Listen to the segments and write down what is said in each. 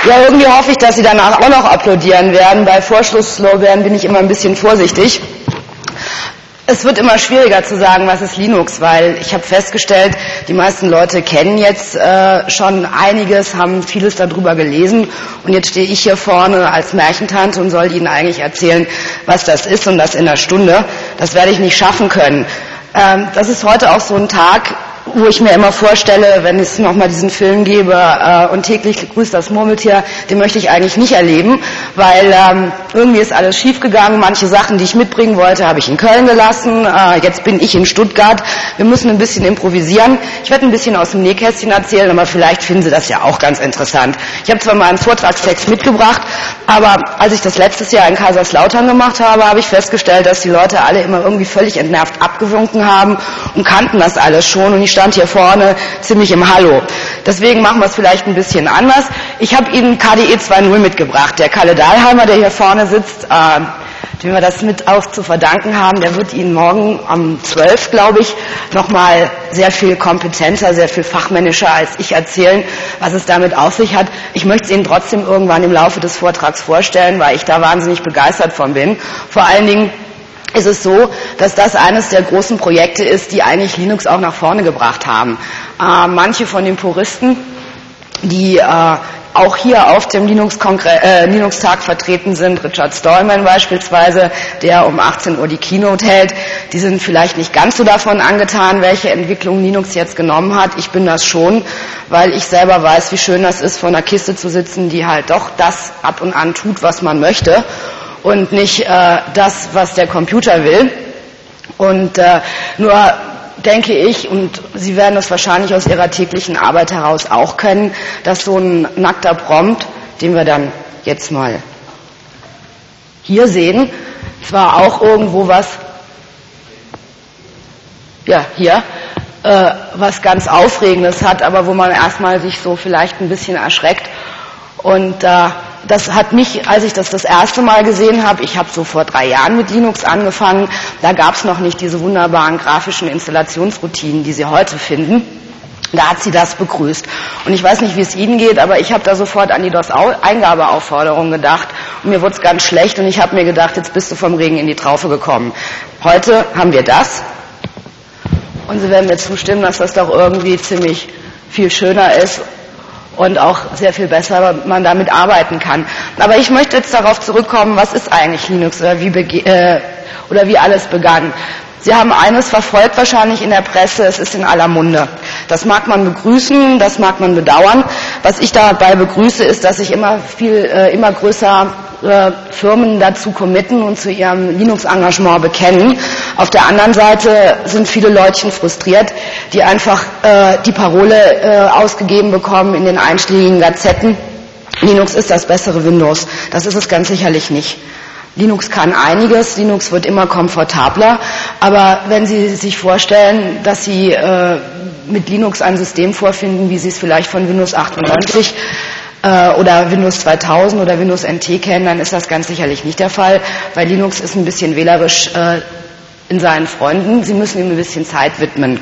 Ja, irgendwie hoffe ich, dass Sie danach auch noch applaudieren werden. Bei Vorschlusslorbeeren bin ich immer ein bisschen vorsichtig. Es wird immer schwieriger zu sagen, was ist Linux, weil ich habe festgestellt, die meisten Leute kennen jetzt schon einiges, haben vieles darüber gelesen und jetzt stehe ich hier vorne als Märchentante und soll Ihnen eigentlich erzählen, was das ist und das in einer Stunde. Das werde ich nicht schaffen können. Das ist heute auch so ein Tag, wo ich mir immer vorstelle, wenn es nochmal diesen Film gäbe und täglich grüßt das Murmeltier, den möchte ich eigentlich nicht erleben, weil irgendwie ist alles schiefgegangen. Manche Sachen, die ich mitbringen wollte, habe ich in Köln gelassen. Jetzt bin ich in Stuttgart. Wir müssen ein bisschen improvisieren. Ich werde ein bisschen aus dem Nähkästchen erzählen, aber vielleicht finden Sie das ja auch ganz interessant. Ich habe zwar mal einen Vortragstext mitgebracht, aber als ich das letztes Jahr in Kaiserslautern gemacht habe, habe ich festgestellt, dass die Leute alle immer irgendwie völlig entnervt abgewunken haben und kannten das alles schon und ich stand hier vorne ziemlich im Hallo. Deswegen machen wir es vielleicht ein bisschen anders. Ich habe Ihnen KDE 2.0 mitgebracht. Der Kalle Dahlheimer, der hier vorne sitzt, dem wir das mit auch zu verdanken haben, der wird Ihnen morgen um 12, glaube ich, nochmal sehr viel kompetenter, sehr viel fachmännischer als ich erzählen, was es damit auf sich hat. Ich möchte es Ihnen trotzdem irgendwann im Laufe des Vortrags vorstellen, weil ich da wahnsinnig begeistert von bin. Vor allen Dingen ist es so, dass das eines der großen Projekte ist, die eigentlich Linux auch nach vorne gebracht haben. Manche von den Puristen, die auch hier auf dem Linux-Tag vertreten sind, Richard Stallman beispielsweise, der um 18 Uhr die Keynote hält, die sind vielleicht nicht ganz so davon angetan, welche Entwicklung Linux jetzt genommen hat. Ich bin das schon, weil ich selber weiß, wie schön das ist, vor einer Kiste zu sitzen, die halt doch das ab und an tut, was man möchte. Und nicht das, was der Computer will. Und nur denke ich, und Sie werden das wahrscheinlich aus Ihrer täglichen Arbeit heraus auch kennen, dass so ein nackter Prompt, den wir dann jetzt mal hier sehen, zwar auch irgendwo was, ja, hier, was ganz Aufregendes hat, aber wo man erstmal sich so vielleicht ein bisschen erschreckt. Und das hat mich, als ich das erste Mal gesehen habe, ich habe so vor 3 Jahren mit Linux angefangen, da gab es noch nicht diese wunderbaren grafischen Installationsroutinen, die Sie heute finden. Da hat sie das begrüßt. Und ich weiß nicht, wie es Ihnen geht, aber ich habe da sofort an die DOS-Eingabeaufforderung gedacht. Und mir wurde es ganz schlecht und ich habe mir gedacht, jetzt bist du vom Regen in die Traufe gekommen. Heute haben wir das. Und Sie werden mir zustimmen, dass das doch irgendwie ziemlich viel schöner ist und auch sehr viel besser man damit arbeiten kann. Aber ich möchte jetzt darauf zurückkommen, was ist eigentlich Linux oder wie alles begann. Sie haben eines verfolgt wahrscheinlich in der Presse, es ist in aller Munde. Das mag man begrüßen, das mag man bedauern. Was ich dabei begrüße, ist, dass sich immer größer Firmen dazu committen und zu ihrem Linux-Engagement bekennen. Auf der anderen Seite sind viele Leutchen frustriert, die einfach die Parole ausgegeben bekommen in den einschlägigen Gazetten. Linux ist das bessere Windows. Das ist es ganz sicherlich nicht. Linux kann einiges, Linux wird immer komfortabler, aber wenn Sie sich vorstellen, dass Sie mit Linux ein System vorfinden, wie Sie es vielleicht von Windows 98 oder Windows 2000 oder Windows NT kennen, dann ist das ganz sicherlich nicht der Fall, weil Linux ist ein bisschen wählerisch in seinen Freunden. Sie müssen ihm ein bisschen Zeit widmen.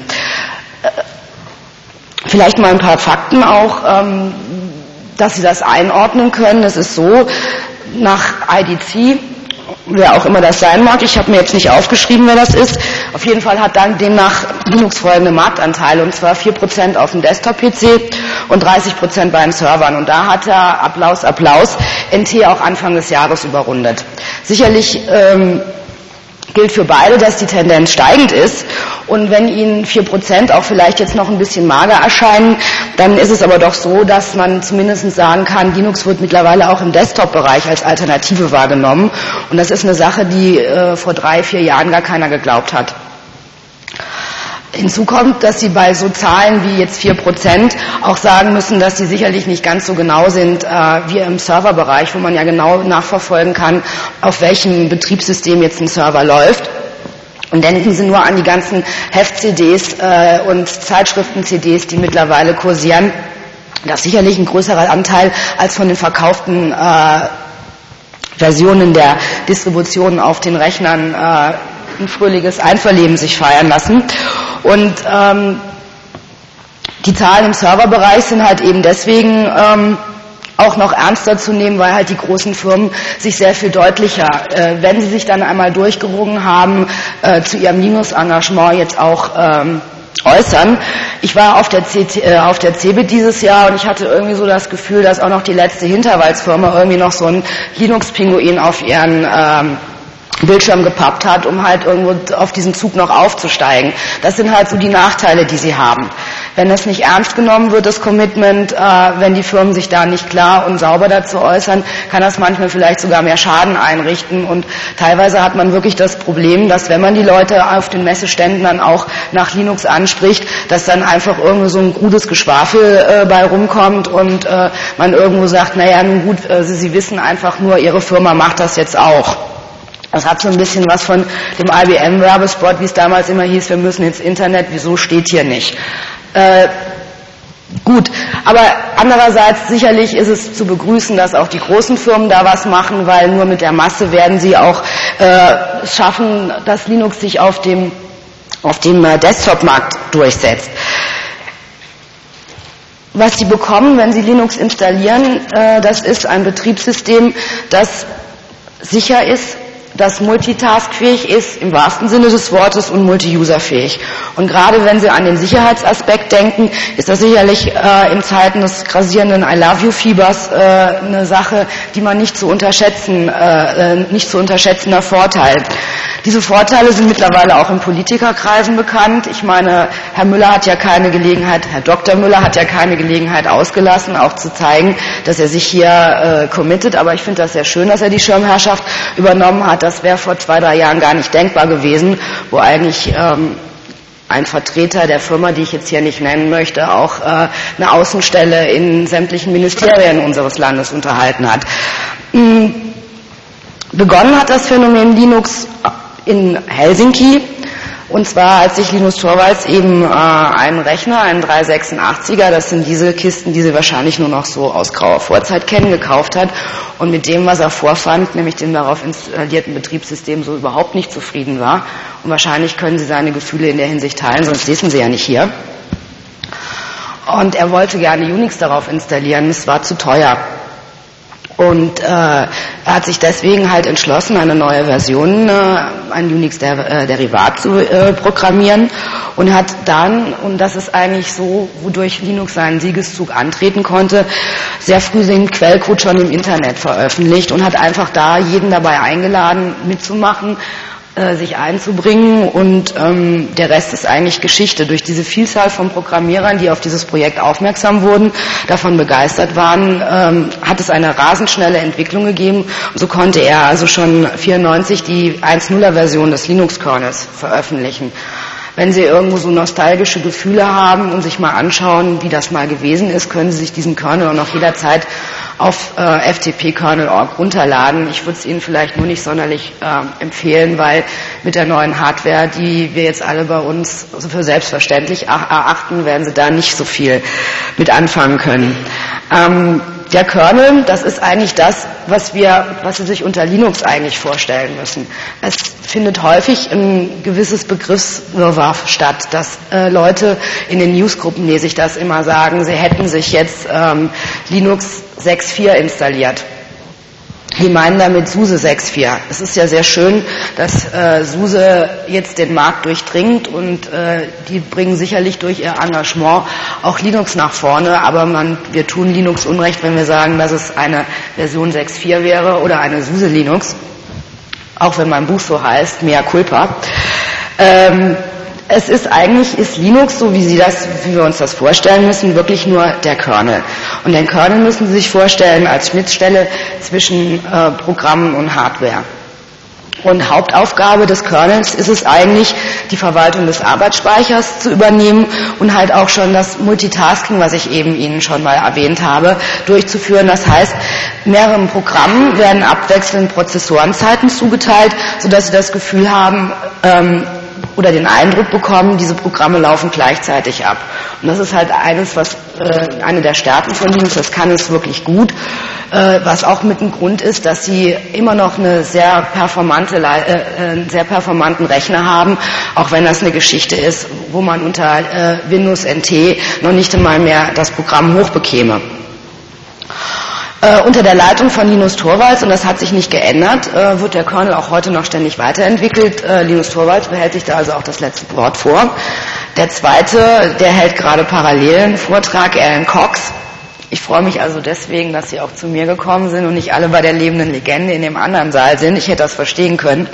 Vielleicht mal ein paar Fakten auch, dass Sie das einordnen können. Es ist so, nach IDC, wer auch immer das sein mag, ich habe mir jetzt nicht aufgeschrieben, wer das ist, auf jeden Fall hat dann demnach Linux folgende Marktanteile, und zwar 4% auf dem Desktop-PC und 30% bei den Servern. Und da hat er, Applaus, NT auch Anfang des Jahres überrundet. Sicherlich gilt für beide, dass die Tendenz steigend ist. Und wenn Ihnen 4% auch vielleicht jetzt noch ein bisschen mager erscheinen, dann ist es aber doch so, dass man zumindest sagen kann, Linux wird mittlerweile auch im Desktop-Bereich als Alternative wahrgenommen. Und das ist eine Sache, die vor 3-4 Jahren gar keiner geglaubt hat. Hinzu kommt, dass Sie bei so Zahlen wie jetzt 4% auch sagen müssen, dass die sicherlich nicht ganz so genau sind wie im Serverbereich, wo man ja genau nachverfolgen kann, auf welchem Betriebssystem jetzt ein Server läuft. Und denken Sie nur an die ganzen Heft-CDs und Zeitschriften-CDs, die mittlerweile kursieren. Das ist sicherlich ein größerer Anteil als von den verkauften Versionen der Distributionen auf den Rechnern ein fröhliches Einverleben sich feiern lassen. Und die Zahlen im Serverbereich sind halt eben deswegen auch noch ernster zu nehmen, weil halt die großen Firmen sich sehr viel deutlicher, wenn sie sich dann einmal durchgerungen haben, zu ihrem Linux-Engagement jetzt auch äußern. Ich war auf der CeBIT dieses Jahr und ich hatte irgendwie so das Gefühl, dass auch noch die letzte Hinterwaldsfirma irgendwie noch so einen Linux-Pinguin auf ihren Bildschirm gepappt hat, um halt irgendwo auf diesen Zug noch aufzusteigen. Das sind halt so die Nachteile, die sie haben. Wenn das nicht ernst genommen wird, das Commitment, wenn die Firmen sich da nicht klar und sauber dazu äußern, kann das manchmal vielleicht sogar mehr Schaden einrichten. Und teilweise hat man wirklich das Problem, dass wenn man die Leute auf den Messeständen dann auch nach Linux anspricht, dass dann einfach irgendwo so ein krudes Geschwafel bei rumkommt und man irgendwo sagt, naja, nun gut, sie wissen einfach nur, ihre Firma macht das jetzt auch. Das hat so ein bisschen was von dem IBM-Werbespot, wie es damals immer hieß, wir müssen ins Internet, wieso steht hier nicht? Gut, aber andererseits sicherlich ist es zu begrüßen, dass auch die großen Firmen da was machen, weil nur mit der Masse werden sie auch schaffen, dass Linux sich auf dem Desktop-Markt durchsetzt. Was sie bekommen, wenn sie Linux installieren, das ist ein Betriebssystem, das sicher ist, das multitaskfähig ist, im wahrsten Sinne des Wortes, und multi-userfähig. Und gerade wenn Sie an den Sicherheitsaspekt denken, ist das sicherlich in Zeiten des grassierenden I-Love-You-Fiebers eine Sache, die man nicht zu unterschätzender Vorteil. Diese Vorteile sind mittlerweile auch in Politikerkreisen bekannt. Ich meine, Herr Dr. Müller hat ja keine Gelegenheit ausgelassen, auch zu zeigen, dass er sich hier committet. Aber ich finde das sehr schön, dass er die Schirmherrschaft übernommen hat. Das wäre vor 2-3 Jahren gar nicht denkbar gewesen, wo eigentlich ein Vertreter der Firma, die ich jetzt hier nicht nennen möchte, auch eine Außenstelle in sämtlichen Ministerien unseres Landes unterhalten hat. Begonnen hat das Phänomen Linux in Helsinki, und zwar als sich Linus Torvalds eben einen Rechner, einen 386er, das sind diese Kisten, die Sie wahrscheinlich nur noch so aus grauer Vorzeit kennen, gekauft hat und mit dem, was er vorfand, nämlich dem darauf installierten Betriebssystem, so überhaupt nicht zufrieden war. Und wahrscheinlich können Sie seine Gefühle in der Hinsicht teilen, sonst lesen Sie ja nicht hier. Und er wollte gerne Unix darauf installieren, es war zu teuer. Und er hat sich deswegen halt entschlossen, eine neue Version, ein Unix-Derivat zu programmieren, und hat dann, und das ist eigentlich so, wodurch Linux seinen Siegeszug antreten konnte, sehr früh den Quellcode schon im Internet veröffentlicht und hat einfach da jeden dabei eingeladen, mitzumachen, sich einzubringen, und der Rest ist eigentlich Geschichte. Durch diese Vielzahl von Programmierern, die auf dieses Projekt aufmerksam wurden, davon begeistert waren, hat es eine rasend schnelle Entwicklung gegeben, und so konnte er also schon 1994 die 1.0er Version des Linux-Kernels veröffentlichen. Wenn Sie irgendwo so nostalgische Gefühle haben und sich mal anschauen, wie das mal gewesen ist, können Sie sich diesen Kernel auch noch jederzeit auf ftp-kernel.org runterladen. Ich würde es Ihnen vielleicht nur nicht sonderlich empfehlen, weil mit der neuen Hardware, die wir jetzt alle bei uns für selbstverständlich erachten, werden Sie da nicht so viel mit anfangen können. Der Kernel, das ist eigentlich das, was Sie sich unter Linux eigentlich vorstellen müssen. Es findet häufig ein gewisses Begriffswirrwarr statt, dass Leute in den Newsgruppen, lese ich das immer, sagen, sie hätten sich jetzt Linux 6.4 installiert. Die meinen damit SUSE 6.4. Es ist ja sehr schön, dass SUSE jetzt den Markt durchdringt, und die bringen sicherlich durch ihr Engagement auch Linux nach vorne, aber wir tun Linux Unrecht, wenn wir sagen, dass es eine Version 6.4 wäre oder eine SUSE Linux, auch wenn mein Buch so heißt, mea culpa. Es ist Linux, so wie wir uns das vorstellen müssen, wirklich nur der Kernel. Und den Kernel müssen Sie sich vorstellen als Schnittstelle zwischen Programmen und Hardware. Und Hauptaufgabe des Kernels ist es eigentlich, die Verwaltung des Arbeitsspeichers zu übernehmen und halt auch schon das Multitasking, was ich eben Ihnen schon mal erwähnt habe, durchzuführen. Das heißt, mehreren Programmen werden abwechselnd Prozessorenzeiten zugeteilt, sodass Sie das Gefühl haben, oder den Eindruck bekommen, diese Programme laufen gleichzeitig ab. Und das ist halt eine der Stärken von Linux, das kann es wirklich gut, was auch mit dem Grund ist, dass sie immer noch einen sehr performanten Rechner haben, auch wenn das eine Geschichte ist, wo man unter Windows NT noch nicht einmal mehr das Programm hochbekäme. Unter der Leitung von Linus Torvalds, und das hat sich nicht geändert, wird der Kernel auch heute noch ständig weiterentwickelt. Linus Torvalds behält sich da also auch das letzte Wort vor. Der zweite, der hält gerade parallel einen Vortrag, Alan Cox. Ich freue mich also deswegen, dass Sie auch zu mir gekommen sind und nicht alle bei der lebenden Legende in dem anderen Saal sind. Ich hätte das verstehen können.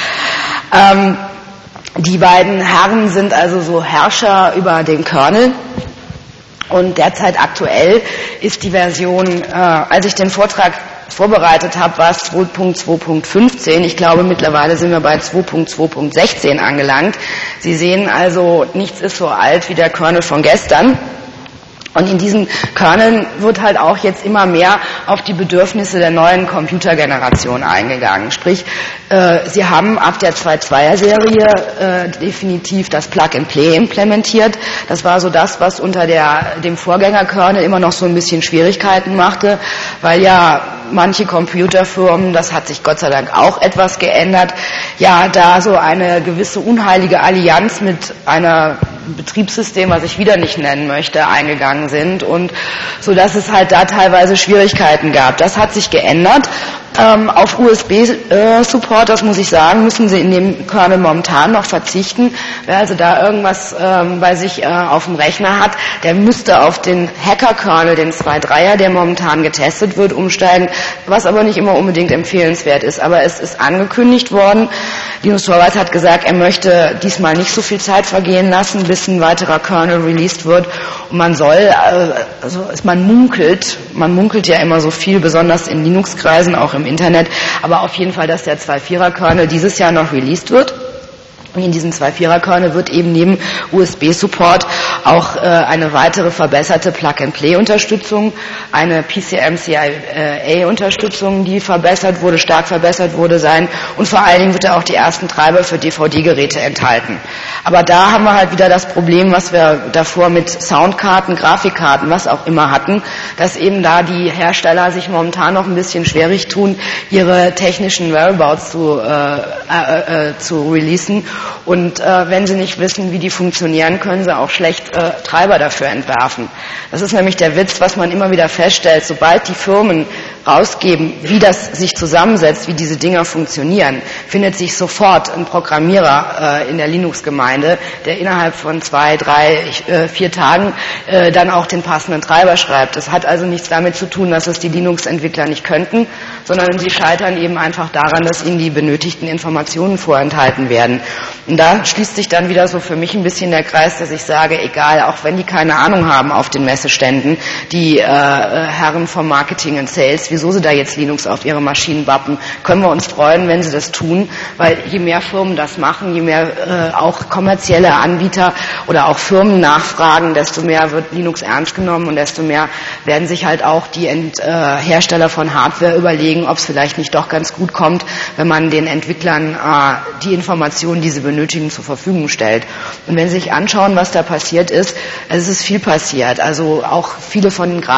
Die beiden Herren sind also so Herrscher über den Kernel. Und derzeit aktuell ist die Version, als ich den Vortrag vorbereitet habe, war es 2.2.15. Ich glaube, mittlerweile sind wir bei 2.2.16 angelangt. Sie sehen also, nichts ist so alt wie der Kernel von gestern. Und in diesen Kerneln wird halt auch jetzt immer mehr auf die Bedürfnisse der neuen Computergeneration eingegangen. Sprich, Sie haben ab der 2.2er-Serie definitiv das Plug-and-Play implementiert. Das war so das, was unter dem Vorgängerkernel immer noch so ein bisschen Schwierigkeiten machte, weil ja manche Computerfirmen, das hat sich Gott sei Dank auch etwas geändert, ja da so eine gewisse unheilige Allianz mit einer Betriebssystem, was ich wieder nicht nennen möchte, eingegangen sind, und so dass es halt da teilweise Schwierigkeiten gab. Das hat sich geändert. Auf USB-Support, das muss ich sagen, müssen Sie in dem Kernel momentan noch verzichten. Wer also da irgendwas bei sich auf dem Rechner hat, der müsste auf den Hacker-Kernel, den 2.3er, der momentan getestet wird, umsteigen, was aber nicht immer unbedingt empfehlenswert ist. Aber es ist angekündigt worden. Linus Torvalds hat gesagt, er möchte diesmal nicht so viel Zeit vergehen lassen, bis ein weiterer Kernel released wird. Und man soll, man munkelt ja immer so viel, besonders in Linux-Kreisen, auch im Internet, aber auf jeden Fall, dass der 2.4er-Kernel dieses Jahr noch released wird. Und in diesem 2.4er-Kernel wird eben neben USB-Support auch eine weitere verbesserte Plug-and-Play-Unterstützung, eine PCM-CIA-Unterstützung, die stark verbessert wurde sein, und vor allen Dingen wird er auch die ersten Treiber für DVD-Geräte enthalten. Aber da haben wir halt wieder das Problem, was wir davor mit Soundkarten, Grafikkarten, was auch immer hatten, dass eben da die Hersteller sich momentan noch ein bisschen schwierig tun, ihre technischen Whereabouts zu releasen. Und wenn sie nicht wissen, wie die funktionieren, können sie auch schlecht Treiber dafür entwerfen. Das ist nämlich der Witz, was man immer wieder feststellt. Sobald die Firmen rausgeben, wie das sich zusammensetzt, wie diese Dinger funktionieren, findet sich sofort ein Programmierer in der Linux-Gemeinde, der innerhalb von 2, 3, 4 Tagen dann auch den passenden Treiber schreibt. Das hat also nichts damit zu tun, dass es die Linux-Entwickler nicht könnten, sondern sie scheitern eben einfach daran, dass ihnen die benötigten Informationen vorenthalten werden. Und da schließt sich dann wieder so für mich ein bisschen der Kreis, dass ich sage, egal, auch wenn die keine Ahnung haben auf den Messeständen, die Herren vom Marketing und Sales, wieso sie da jetzt Linux auf ihre Maschinen bappen, können wir uns freuen, wenn sie das tun, weil je mehr Firmen das machen, je mehr auch kommerzielle Anbieter oder auch Firmen nachfragen, desto mehr wird Linux ernst genommen und desto mehr werden sich halt auch die Hersteller von Hardware überlegen, ob es vielleicht nicht doch ganz gut kommt, wenn man den Entwicklern die Informationen, die sie benötigen, zur Verfügung stellt. Und wenn Sie sich anschauen, was da passiert ist, es ist viel passiert. Also auch viele von den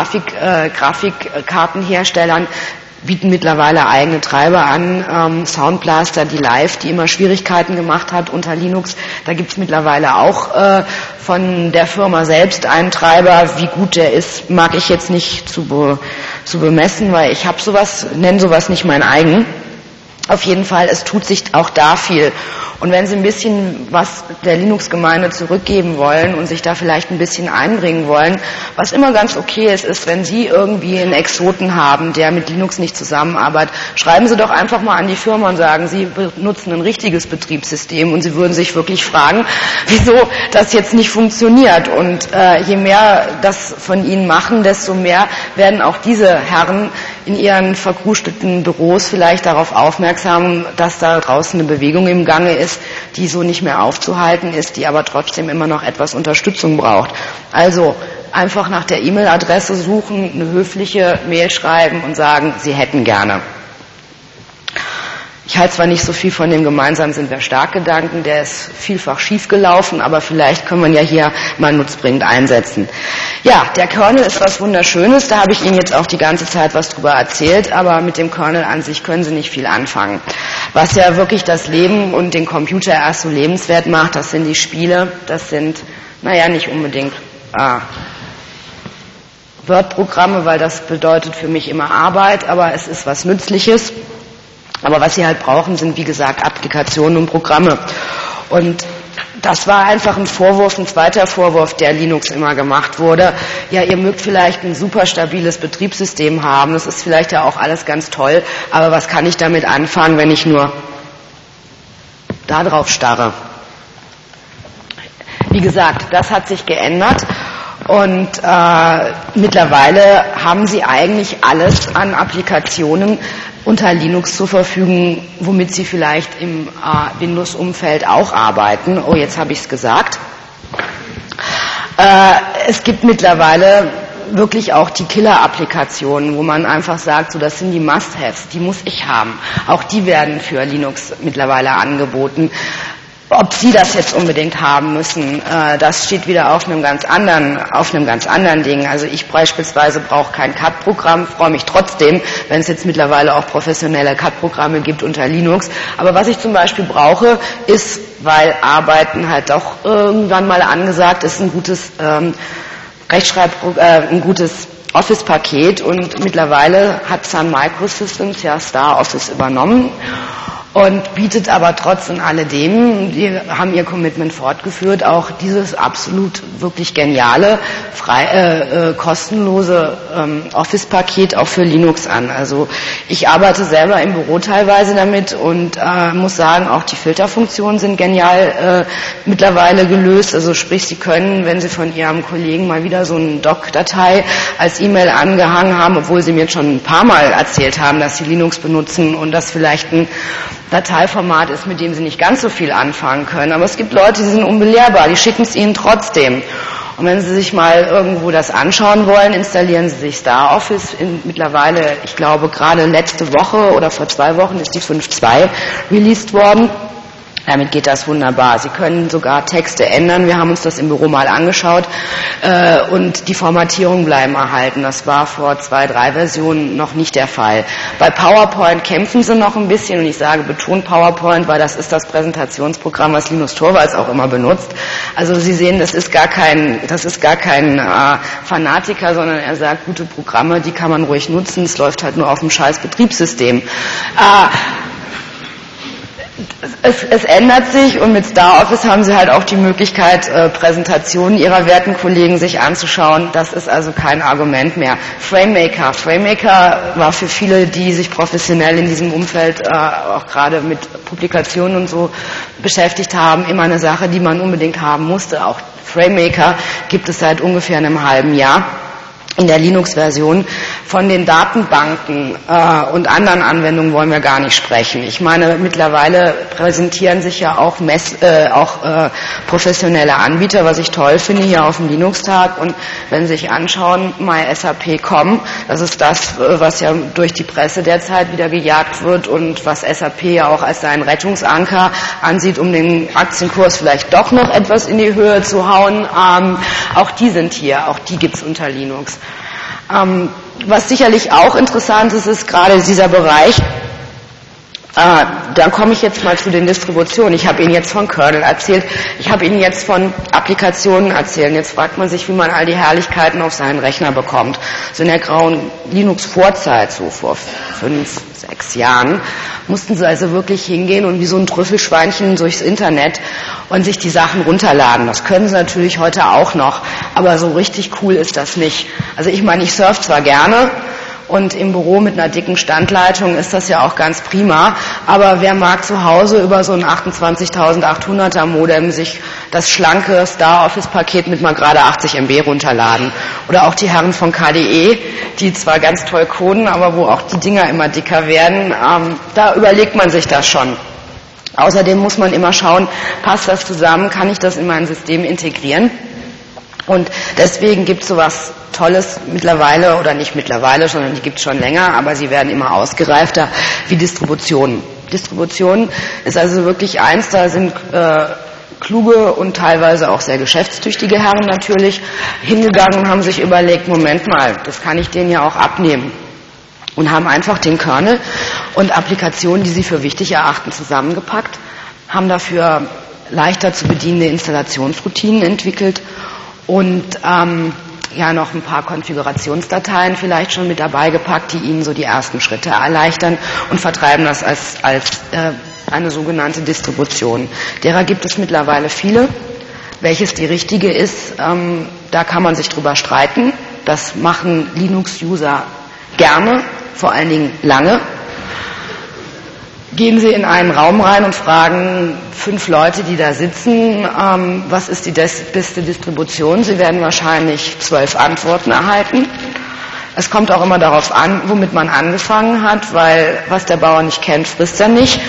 Grafikkartenherstellern bieten mittlerweile eigene Treiber an. Sound Blaster, die Live, die immer Schwierigkeiten gemacht hat unter Linux. Da gibt es mittlerweile auch von der Firma selbst einen Treiber. Wie gut der ist, mag ich jetzt nicht zu bemessen, weil ich habe nenne sowas nicht mein eigen. Auf jeden Fall, es tut sich auch da viel. Und wenn Sie ein bisschen was der Linux-Gemeinde zurückgeben wollen und sich da vielleicht ein bisschen einbringen wollen, was immer ganz okay ist, wenn Sie irgendwie einen Exoten haben, der mit Linux nicht zusammenarbeitet, schreiben Sie doch einfach mal an die Firma und sagen, Sie benutzen ein richtiges Betriebssystem, und Sie würden sich wirklich fragen, wieso das jetzt nicht funktioniert. Und je mehr das von Ihnen machen, desto mehr werden auch diese Herren in ihren verkrustelten Büros vielleicht darauf aufmerksam, dass da draußen eine Bewegung im Gange ist, die so nicht mehr aufzuhalten ist, die aber trotzdem immer noch etwas Unterstützung braucht. Also einfach nach der E-Mail-Adresse suchen, eine höfliche Mail schreiben und sagen, Sie hätten gerne. Ich halte zwar nicht so viel von dem Gemeinsam sind wir stark Gedanken, der ist vielfach schief gelaufen, aber vielleicht können wir ihn ja hier mal nutzbringend einsetzen. Ja, der Kernel ist was Wunderschönes, da habe ich Ihnen jetzt auch die ganze Zeit was drüber erzählt, aber mit dem Kernel an sich können Sie nicht viel anfangen. Was ja wirklich das Leben und den Computer erst so lebenswert macht, das sind die Spiele, das sind, nicht unbedingt Word-Programme, weil das bedeutet für mich immer Arbeit, aber es ist was Nützliches. Aber was sie halt brauchen, sind wie gesagt Applikationen und Programme. Und das war einfach ein zweiter Vorwurf, der Linux immer gemacht wurde. Ja, ihr mögt vielleicht ein super stabiles Betriebssystem haben, das ist vielleicht ja auch alles ganz toll, aber was kann ich damit anfangen, wenn ich nur da drauf starre? Wie gesagt, das hat sich geändert. Und mittlerweile haben sie eigentlich alles an Applikationen unter Linux zur Verfügung, womit sie vielleicht im Windows-Umfeld auch arbeiten. Oh, jetzt habe ich es gesagt. Es gibt mittlerweile wirklich auch die Killer-Applikationen, wo man einfach sagt, so das sind die Must-Haves, die muss ich haben. Auch die werden für Linux mittlerweile angeboten. Ob Sie das jetzt unbedingt haben müssen, das steht wieder auf einem ganz anderen Ding. Also ich beispielsweise brauche kein CAD-Programm, freue mich trotzdem, wenn es jetzt mittlerweile auch professionelle CAD-Programme gibt unter Linux. Aber was ich zum Beispiel brauche, ist, weil Arbeiten halt doch irgendwann mal angesagt ist, ein gutes ein gutes Office-Paket, und mittlerweile hat Sun Microsystems ja Star Office übernommen und bietet aber trotz und alledem, die haben ihr Commitment fortgeführt, auch dieses absolut wirklich geniale, kostenlose Office-Paket auch für Linux an. Also ich arbeite selber im Büro teilweise damit und muss sagen, auch die Filterfunktionen sind genial mittlerweile gelöst. Also sprich, Sie können, wenn Sie von Ihrem Kollegen mal wieder so eine Doc-Datei als E-Mail angehangen haben, obwohl Sie mir schon ein paar Mal erzählt haben, dass Sie Linux benutzen und das vielleicht ein Dateiformat ist, mit dem Sie nicht ganz so viel anfangen können. Aber es gibt Leute, die sind unbelehrbar, die schicken es Ihnen trotzdem. Und wenn Sie sich mal irgendwo das anschauen wollen, installieren Sie sich Star Office. Mittlerweile, ich glaube, gerade letzte Woche oder vor 2 Wochen ist die 5.2 released worden. Damit geht das wunderbar. Sie können sogar Texte ändern. Wir haben uns das im Büro mal angeschaut und die Formatierungen bleiben erhalten. Das war vor 2, 3 Versionen noch nicht der Fall. Bei PowerPoint kämpfen sie noch ein bisschen, und ich sage betont PowerPoint, weil das ist das Präsentationsprogramm, was Linus Torvalds auch immer benutzt. Also Sie sehen, das ist gar kein Fanatiker, sondern er sagt, gute Programme, die kann man ruhig nutzen. Es läuft halt nur auf dem scheiß Betriebssystem. Es ändert sich, und mit Star Office haben Sie halt auch die Möglichkeit, Präsentationen Ihrer werten Kollegen sich anzuschauen. Das ist also kein Argument mehr. FrameMaker war für viele, die sich professionell in diesem Umfeld auch gerade mit Publikationen und so beschäftigt haben, immer eine Sache, die man unbedingt haben musste. Auch FrameMaker gibt es seit ungefähr einem halben Jahr. In der Linux-Version. Von den Datenbanken und anderen Anwendungen wollen wir gar nicht sprechen. Ich meine, mittlerweile präsentieren sich ja auch professionelle Anbieter, was ich toll finde, hier auf dem Linux-Tag. Und wenn Sie sich anschauen, MySAP.com, das ist das, was ja durch die Presse derzeit wieder gejagt wird und was SAP ja auch als seinen Rettungsanker ansieht, um den Aktienkurs vielleicht doch noch etwas in die Höhe zu hauen. Auch die sind hier, auch die gibt's unter Linux. Was sicherlich auch interessant ist, ist gerade dieser Bereich, da komme ich jetzt mal zu den Distributionen. Ich habe Ihnen jetzt von Kernel erzählt, ich habe Ihnen jetzt von Applikationen erzählt. Jetzt fragt man sich, wie man all die Herrlichkeiten auf seinen Rechner bekommt. So in der grauen Linux-Vorzeit, so vor 5, 6 Jahren, mussten Sie also wirklich hingehen und wie so ein Trüffelschweinchen durchs Internet und sich die Sachen runterladen. Das können Sie natürlich heute auch noch, aber so richtig cool ist das nicht. Also ich meine, ich surfe zwar gerne, und im Büro mit einer dicken Standleitung ist das ja auch ganz prima. Aber wer mag zu Hause über so ein 28.800er Modem sich das schlanke Star Office Paket mit mal gerade 80 MB runterladen? Oder auch die Herren von KDE, die zwar ganz toll coden, aber wo auch die Dinger immer dicker werden. Da überlegt man sich das schon. Außerdem muss man immer schauen, passt das zusammen, kann ich das in mein System integrieren? Und deswegen gibt es sowas Tolles mittlerweile, oder nicht mittlerweile, sondern die gibt es schon länger, aber sie werden immer ausgereifter, wie Distributionen. Distributionen ist also wirklich eins, da sind kluge und teilweise auch sehr geschäftstüchtige Herren natürlich hingegangen und haben sich überlegt, Moment mal, das kann ich denen ja auch abnehmen. Und haben einfach den Kernel und Applikationen, die sie für wichtig erachten, zusammengepackt, haben dafür leichter zu bedienende Installationsroutinen entwickelt und ja noch ein paar Konfigurationsdateien vielleicht schon mit dabei gepackt, die Ihnen so die ersten Schritte erleichtern und vertreiben das als eine sogenannte Distribution. Derer gibt es mittlerweile viele. Welches die richtige ist, da kann man sich drüber streiten. Das machen Linux-User gerne, vor allen Dingen lange. Gehen Sie in einen Raum rein und fragen 5 Leute, die da sitzen, was ist die beste Distribution? Sie werden wahrscheinlich 12 Antworten erhalten. Es kommt auch immer darauf an, womit man angefangen hat, weil was der Bauer nicht kennt, frisst er nicht.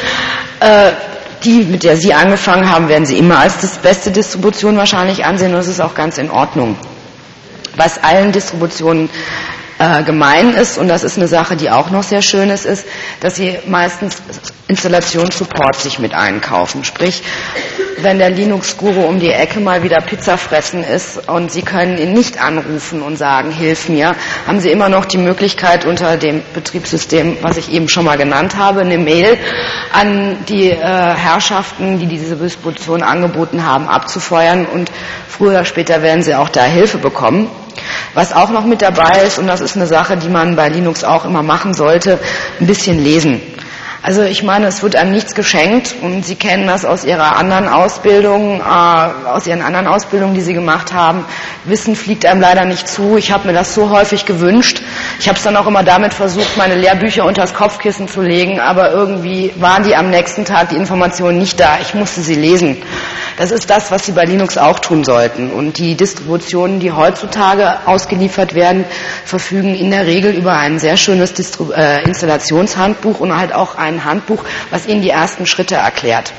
Die, mit der Sie angefangen haben, werden Sie immer als das beste Distribution wahrscheinlich ansehen, und es ist auch ganz in Ordnung. Was allen Distributionen gemein ist, und das ist eine Sache, die auch noch sehr schön ist, dass sie meistens Installationssupport sich mit einkaufen. Sprich, wenn der Linux-Guru um die Ecke mal wieder Pizza fressen ist und Sie können ihn nicht anrufen und sagen, hilf mir, haben Sie immer noch die Möglichkeit, unter dem Betriebssystem, was ich eben schon mal genannt habe, eine Mail an die Herrschaften, die diese Distribution angeboten haben, abzufeuern, und früher oder später werden Sie auch da Hilfe bekommen. Was auch noch mit dabei ist, und das ist eine Sache, die man bei Linux auch immer machen sollte, ein bisschen lesen. Also ich meine, es wird einem nichts geschenkt, und Sie kennen das aus Ihrer anderen Ausbildung, aus Ihren anderen Ausbildungen, die Sie gemacht haben. Wissen fliegt einem leider nicht zu. Ich habe mir das so häufig gewünscht. Ich habe es dann auch immer damit versucht, meine Lehrbücher unter das Kopfkissen zu legen, aber irgendwie waren die am nächsten Tag die Informationen nicht da. Ich musste sie lesen. Das ist das, was Sie bei Linux auch tun sollten. Und die Distributionen, die heutzutage ausgeliefert werden, verfügen in der Regel über ein sehr schönes Installationshandbuch und halt auch ein Handbuch, was Ihnen die ersten Schritte erklärt.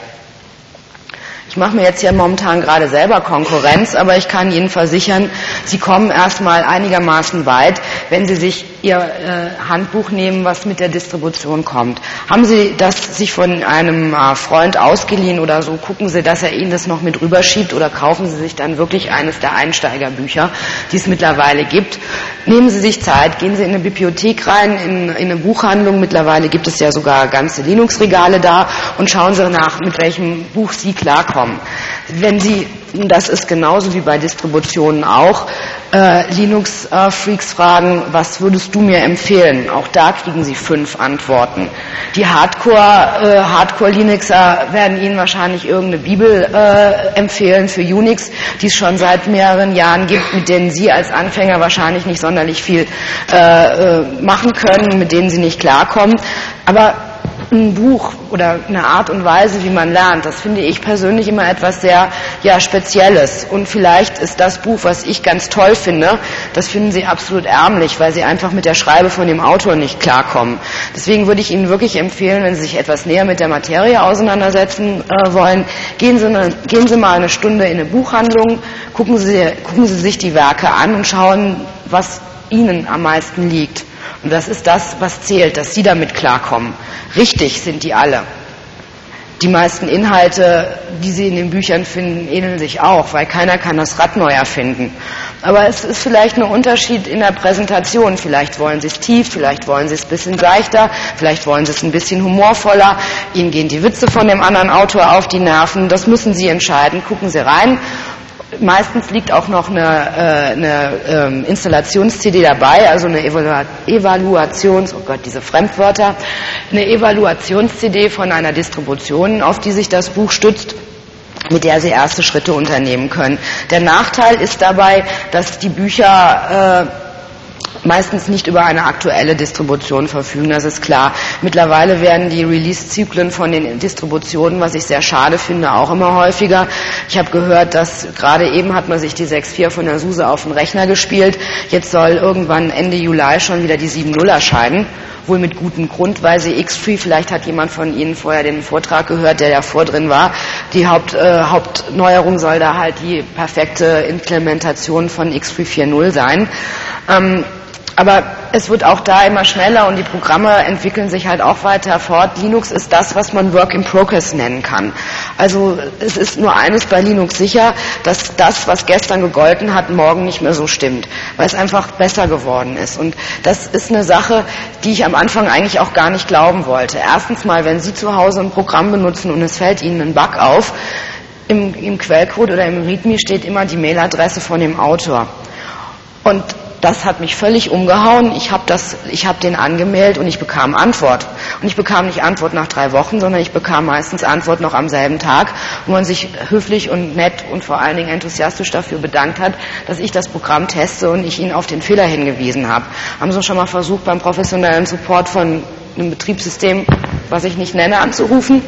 Ich mache mir jetzt hier momentan gerade selber Konkurrenz, aber ich kann Ihnen versichern, Sie kommen erstmal einigermaßen weit, wenn Sie sich Ihr Handbuch nehmen, was mit der Distribution kommt. Haben Sie das sich von einem Freund ausgeliehen oder so, gucken Sie, dass er Ihnen das noch mit rüberschiebt, oder kaufen Sie sich dann wirklich eines der Einsteigerbücher, die es mittlerweile gibt. Nehmen Sie sich Zeit, gehen Sie in eine Bibliothek rein, in eine Buchhandlung, mittlerweile gibt es ja sogar ganze Linux-Regale da, und schauen Sie nach, mit welchem Buch Sie klarkommen. Wenn Sie, das ist genauso wie bei Distributionen auch, Linux-Freaks fragen, was würdest du mir empfehlen? Auch da kriegen Sie 5 Antworten. Die Hardcore-Linuxer werden Ihnen wahrscheinlich irgendeine Bibel empfehlen für Unix, die es schon seit mehreren Jahren gibt, mit denen Sie als Anfänger wahrscheinlich nicht sonderlich viel machen können, mit denen Sie nicht klarkommen. Aber ein Buch oder eine Art und Weise, wie man lernt, das finde ich persönlich immer etwas sehr Spezielles. Und vielleicht ist das Buch, was ich ganz toll finde, das finden Sie absolut ärmlich, weil Sie einfach mit der Schreibe von dem Autor nicht klarkommen. Deswegen würde ich Ihnen wirklich empfehlen, wenn Sie sich etwas näher mit der Materie auseinandersetzen wollen, gehen Sie mal eine Stunde in eine Buchhandlung, gucken Sie sich die Werke an und schauen, was Ihnen am meisten liegt. Und das ist das, was zählt, dass Sie damit klarkommen. Richtig sind die alle. Die meisten Inhalte, die Sie in den Büchern finden, ähneln sich auch, weil keiner kann das Rad neu erfinden. Aber es ist vielleicht ein Unterschied in der Präsentation. Vielleicht wollen Sie es tief, vielleicht wollen Sie es ein bisschen seichter, vielleicht wollen Sie es ein bisschen humorvoller. Ihnen gehen die Witze von dem anderen Autor auf die Nerven. Das müssen Sie entscheiden. Gucken Sie rein. Meistens liegt auch noch eine Installations-CD dabei, also eine Evaluations-CD von einer Distribution, auf die sich das Buch stützt, mit der Sie erste Schritte unternehmen können. Der Nachteil ist dabei, dass die Bücher meistens nicht über eine aktuelle Distribution verfügen, das ist klar. Mittlerweile werden die Release-Zyklen von den Distributionen, was ich sehr schade finde, auch immer häufiger. Ich habe gehört, dass gerade eben hat man sich die 6.4 von der SUSE auf den Rechner gespielt. Jetzt soll irgendwann Ende Juli schon wieder die 7.0 erscheinen. Wohl mit gutem Grund, weil sie Xtree, vielleicht hat jemand von Ihnen vorher den Vortrag gehört, der davor drin war, die Hauptneuerung soll da halt die perfekte Implementation von Xtree 4.0 sein. Aber es wird auch da immer schneller und die Programme entwickeln sich halt auch weiter fort. Linux ist das, was man Work in Progress nennen kann. Also es ist nur eines bei Linux sicher, dass das, was gestern gegolten hat, morgen nicht mehr so stimmt, weil es einfach besser geworden ist. Und das ist eine Sache, die ich am Anfang eigentlich auch gar nicht glauben wollte. Erstens mal, wenn Sie zu Hause ein Programm benutzen und es fällt Ihnen ein Bug auf, im Quellcode oder im README steht immer die Mailadresse von dem Autor. Und das hat mich völlig umgehauen. Ich habe den angemeldet und ich bekam Antwort. Und ich bekam nicht Antwort nach 3 Wochen, sondern ich bekam meistens Antwort noch am selben Tag, wo man sich höflich und nett und vor allen Dingen enthusiastisch dafür bedankt hat, dass ich das Programm teste und ich Ihnen auf den Fehler hingewiesen habe. Haben Sie schon mal versucht, beim professionellen Support von einem Betriebssystem, was ich nicht nenne, anzurufen?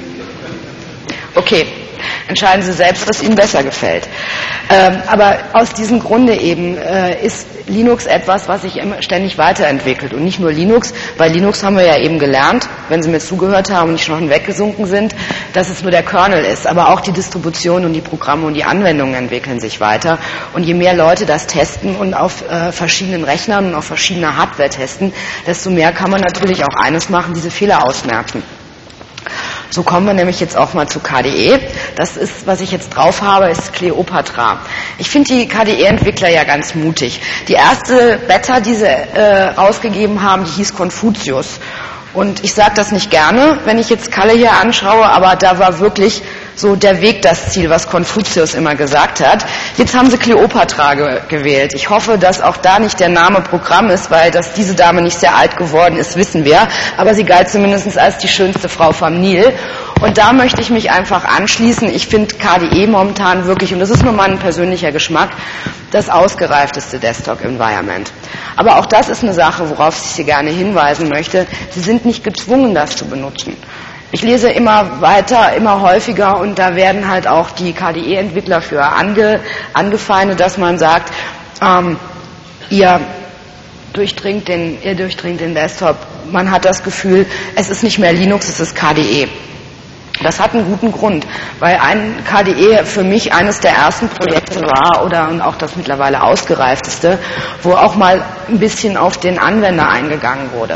Okay. Entscheiden Sie selbst, was Ihnen besser gefällt. Aber aus diesem Grunde eben ist Linux etwas, was sich immer ständig weiterentwickelt. Und nicht nur Linux, bei Linux haben wir ja eben gelernt, wenn Sie mir zugehört haben und nicht schon weggesunken sind, dass es nur der Kernel ist. Aber auch die Distribution und die Programme und die Anwendungen entwickeln sich weiter. Und je mehr Leute das testen und auf verschiedenen Rechnern und auf verschiedener Hardware testen, desto mehr kann man natürlich auch eines machen, diese Fehler ausmerzen. So kommen wir nämlich jetzt auch mal zu KDE. Das ist, was ich jetzt drauf habe, ist Kleopatra. Ich finde die KDE-Entwickler ja ganz mutig. Die erste Beta, die sie rausgegeben haben, die hieß Confucius. Und ich sage das nicht gerne, wenn ich jetzt Kalle hier anschaue, aber da war wirklich so der Weg das Ziel, was Konfuzius immer gesagt hat. Jetzt haben sie Kleopatra gewählt. Ich hoffe, dass auch da nicht der Name Programm ist, weil dass diese Dame nicht sehr alt geworden ist, wissen wir. Aber sie galt zumindest als die schönste Frau vom Nil. Und da möchte ich mich einfach anschließen. Ich finde KDE momentan wirklich, und das ist nur mein persönlicher Geschmack, das ausgereifteste Desktop-Environment. Aber auch das ist eine Sache, worauf ich Sie gerne hinweisen möchte. Sie sind nicht gezwungen, das zu benutzen. Ich lese immer weiter, immer häufiger und da werden halt auch die KDE-Entwickler für angefeindet, dass man sagt, ihr durchdringt den Desktop. Man hat das Gefühl, es ist nicht mehr Linux, es ist KDE. Das hat einen guten Grund, weil ein KDE für mich eines der ersten Projekte war und auch das mittlerweile ausgereifteste, wo auch mal ein bisschen auf den Anwender eingegangen wurde.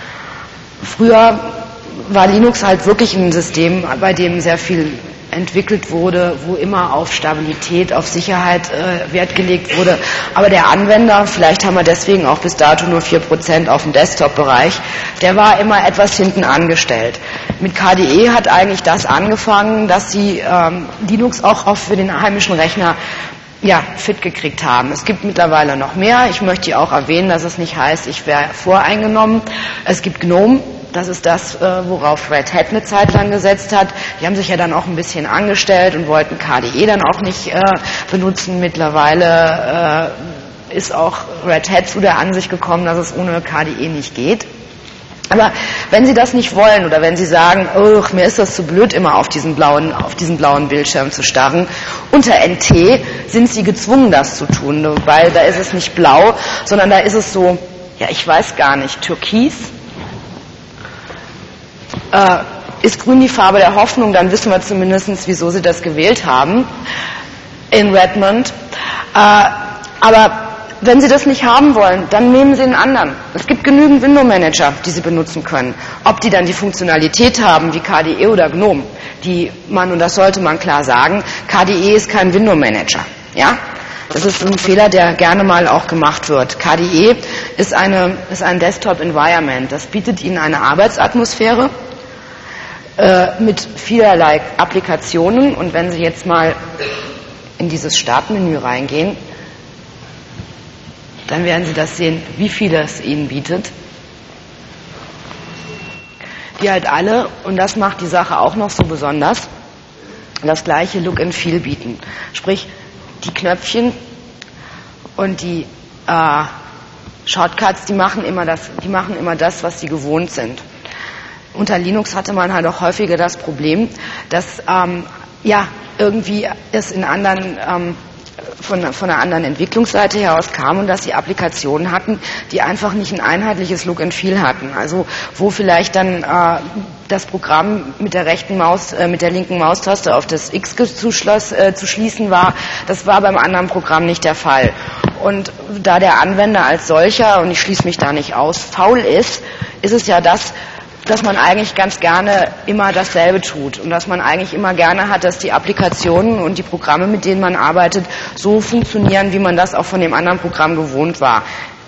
Früher war Linux halt wirklich ein System, bei dem sehr viel entwickelt wurde, wo immer auf Stabilität, auf Sicherheit Wert gelegt wurde. Aber der Anwender, vielleicht haben wir deswegen auch bis dato nur 4% auf dem Desktop-Bereich, der war immer etwas hinten angestellt. Mit KDE hat eigentlich das angefangen, dass sie Linux auch für den heimischen Rechner fit gekriegt haben. Es gibt mittlerweile noch mehr. Ich möchte hier auch erwähnen, dass es nicht heißt, ich wäre voreingenommen. Es gibt GNOME. Das ist das, worauf Red Hat eine Zeit lang gesetzt hat. Die haben sich ja dann auch ein bisschen angestellt und wollten KDE dann auch nicht benutzen. Mittlerweile ist auch Red Hat zu der Ansicht gekommen, dass es ohne KDE nicht geht. Aber wenn Sie das nicht wollen oder wenn Sie sagen, oh, mir ist das zu blöd, immer auf diesen blauen Bildschirm zu starren, unter NT sind Sie gezwungen, das zu tun, weil da ist es nicht blau, sondern da ist es so, ich weiß gar nicht, türkis. Ist grün die Farbe der Hoffnung, dann wissen wir zumindest, wieso Sie das gewählt haben in Redmond. Aber wenn Sie das nicht haben wollen, dann nehmen Sie einen anderen. Es gibt genügend Window-Manager, die Sie benutzen können. Ob die dann die Funktionalität haben wie KDE oder GNOME, und das sollte man klar sagen, KDE ist kein Window-Manager. Ja? Das ist ein Fehler, der gerne mal auch gemacht wird. KDE ist ein Desktop-Environment. Das bietet Ihnen eine Arbeitsatmosphäre mit vielerlei Applikationen. Und wenn Sie jetzt mal in dieses Startmenü reingehen, dann werden Sie das sehen, wie viel es Ihnen bietet. Die halt alle, und das macht die Sache auch noch so besonders, das gleiche Look and Feel bieten. Sprich, die Knöpfchen und die Shortcuts, die machen immer das, was sie gewohnt sind. Unter Linux hatte man halt auch häufiger das Problem, dass irgendwie es in anderen von einer anderen Entwicklungsseite heraus kam und dass sie Applikationen hatten, die einfach nicht ein einheitliches Look and Feel hatten. Also wo vielleicht dann das Programm mit der linken Maustaste auf das X zu schließen war, das war beim anderen Programm nicht der Fall. Und da der Anwender als solcher, und ich schließe mich da nicht aus, faul ist es ja dass man eigentlich ganz gerne immer dasselbe tut und dass man eigentlich immer gerne hat, dass die Applikationen und die Programme, mit denen man arbeitet, so funktionieren, wie man das auch von dem anderen Programm gewohnt war.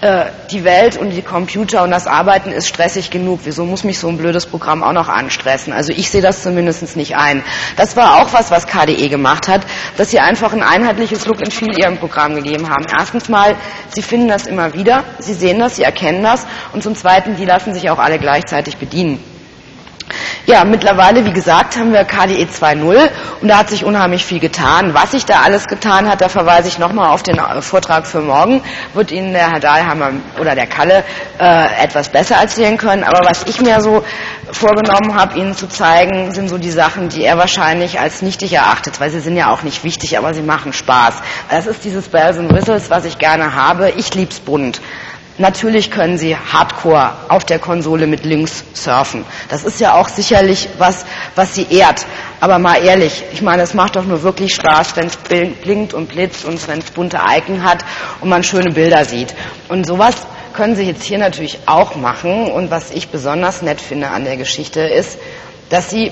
die Welt und die Computer und das Arbeiten ist stressig genug. Wieso muss mich so ein blödes Programm auch noch anstressen? Also ich sehe das zumindest nicht ein. Das war auch was KDE gemacht hat, dass sie einfach ein einheitliches Look and Feel ihrem Programm gegeben haben. Erstens mal, sie finden das immer wieder, sie sehen das, sie erkennen das und zum Zweiten, die lassen sich auch alle gleichzeitig bedienen. Ja, mittlerweile, wie gesagt, haben wir KDE 2.0 und da hat sich unheimlich viel getan. Was sich da alles getan hat, da verweise ich nochmal auf den Vortrag für morgen, wird Ihnen der Herr Dahlheimer oder der Kalle etwas besser erzählen können. Aber was ich mir so vorgenommen habe, Ihnen zu zeigen, sind so die Sachen, die er wahrscheinlich als nichtig erachtet, weil sie sind ja auch nicht wichtig, aber sie machen Spaß. Das ist dieses Bells and Whistles, was ich gerne habe. Ich lieb's bunt. Natürlich können Sie Hardcore auf der Konsole mit Links surfen. Das ist ja auch sicherlich was Sie ehrt. Aber mal ehrlich, ich meine, es macht doch nur wirklich Spaß, wenn es blinkt und blitzt und wenn es bunte Icon hat und man schöne Bilder sieht. Und sowas können Sie jetzt hier natürlich auch machen. Und was ich besonders nett finde an der Geschichte ist, dass Sie,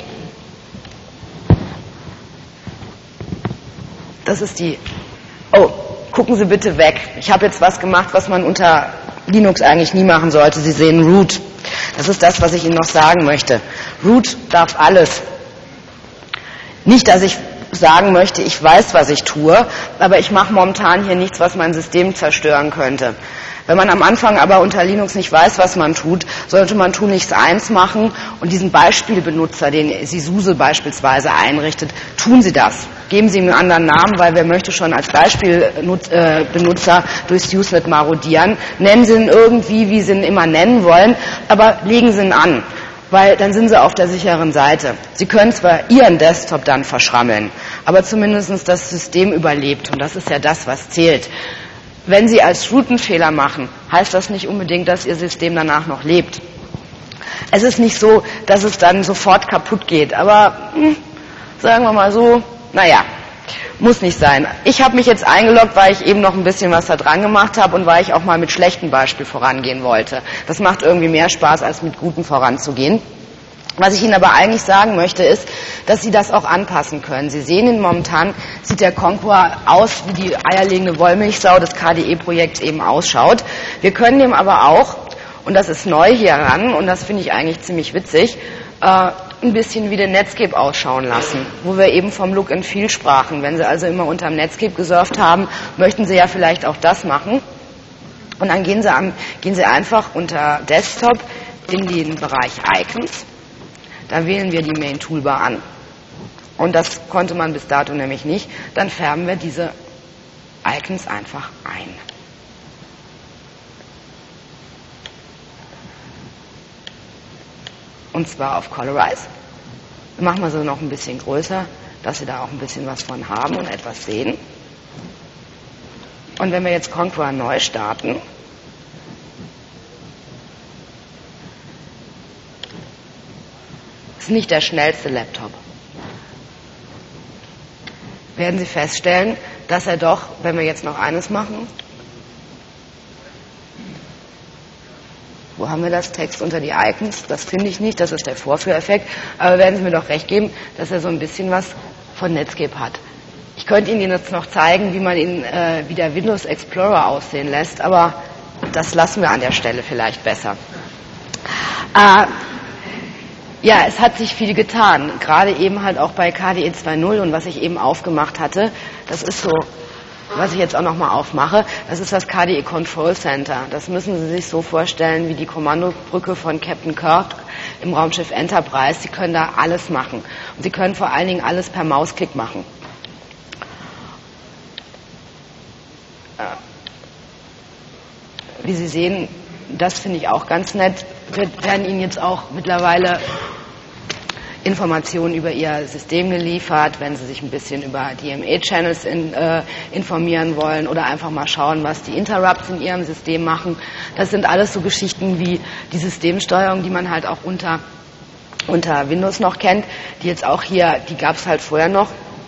das ist die, oh, gucken Sie bitte weg. Ich habe jetzt was gemacht, was man unter Linux eigentlich nie machen sollte. Sie sehen Root. Das ist das, was ich Ihnen noch sagen möchte. Root darf alles. Nicht, dass ich sagen möchte, ich weiß, was ich tue, aber ich mache momentan hier nichts, was mein System zerstören könnte. Wenn man am Anfang aber unter Linux nicht weiß, was man tut, sollte man Tunix 1 machen und diesen Beispielbenutzer, den Sie SUSE beispielsweise einrichtet, tun Sie das. Geben Sie ihm einen anderen Namen, weil wer möchte schon als Beispielbenutzer durchs Usenet marodieren. Nennen Sie ihn irgendwie, wie Sie ihn immer nennen wollen, aber legen Sie ihn an, weil dann sind Sie auf der sicheren Seite. Sie können zwar Ihren Desktop dann verschrammeln, aber zumindest das System überlebt und das ist ja das, was zählt. Wenn Sie als Root einen Fehler machen, heißt das nicht unbedingt, dass Ihr System danach noch lebt. Es ist nicht so, dass es dann sofort kaputt geht, aber sagen wir mal so, naja, muss nicht sein. Ich habe mich jetzt eingeloggt, weil ich eben noch ein bisschen was da dran gemacht habe und weil ich auch mal mit schlechten Beispielen vorangehen wollte. Das macht irgendwie mehr Spaß, als mit guten voranzugehen. Was ich Ihnen aber eigentlich sagen möchte, ist, dass Sie das auch anpassen können. Sie sehen ihn momentan, sieht der Conqueror aus, wie die eierlegende Wollmilchsau des KDE-Projekts eben ausschaut. Wir können ihm aber auch, und das ist neu hier ran, und das finde ich eigentlich ziemlich witzig, ein bisschen wie den Netscape ausschauen lassen, wo wir eben vom Look and Feel sprachen. Wenn Sie also immer unterm Netscape gesurft haben, möchten Sie ja vielleicht auch das machen. Und dann gehen Sie einfach unter Desktop in den Bereich Icons. Da wählen wir die Main Toolbar an. Und das konnte man bis dato nämlich nicht. Dann färben wir diese Icons einfach ein. Und zwar auf Colorize. Dann machen wir sie noch ein bisschen größer, dass Sie da auch ein bisschen was von haben und etwas sehen. Und wenn wir jetzt Conqueror neu starten, ist nicht der schnellste Laptop. Werden Sie feststellen, dass er doch, wenn wir jetzt noch eines machen, wo haben wir das? Text unter die Icons, das finde ich nicht, das ist der Vorführeffekt, aber werden Sie mir doch recht geben, dass er so ein bisschen was von Netscape hat. Ich könnte Ihnen jetzt noch zeigen, wie man ihn wie der Windows Explorer aussehen lässt, aber das lassen wir an der Stelle vielleicht besser. Ja, es hat sich viel getan, gerade eben halt auch bei KDE 2.0 und was ich eben aufgemacht hatte, das ist so, was ich jetzt auch nochmal aufmache, das ist das KDE Control Center. Das müssen Sie sich so vorstellen wie die Kommandobrücke von Captain Kirk im Raumschiff Enterprise. Sie können da alles machen und Sie können vor allen Dingen alles per Mausklick machen. Wie Sie sehen, das finde ich auch ganz nett. Wir werden Ihnen jetzt auch mittlerweile Informationen über Ihr System geliefert, wenn Sie sich ein bisschen über DMA-Channels informieren wollen oder einfach mal schauen, was die Interrupts in Ihrem System machen. Das sind alles so Geschichten wie die Systemsteuerung, die man halt auch unter Windows noch kennt, die jetzt auch hier, die gab es halt vorher noch.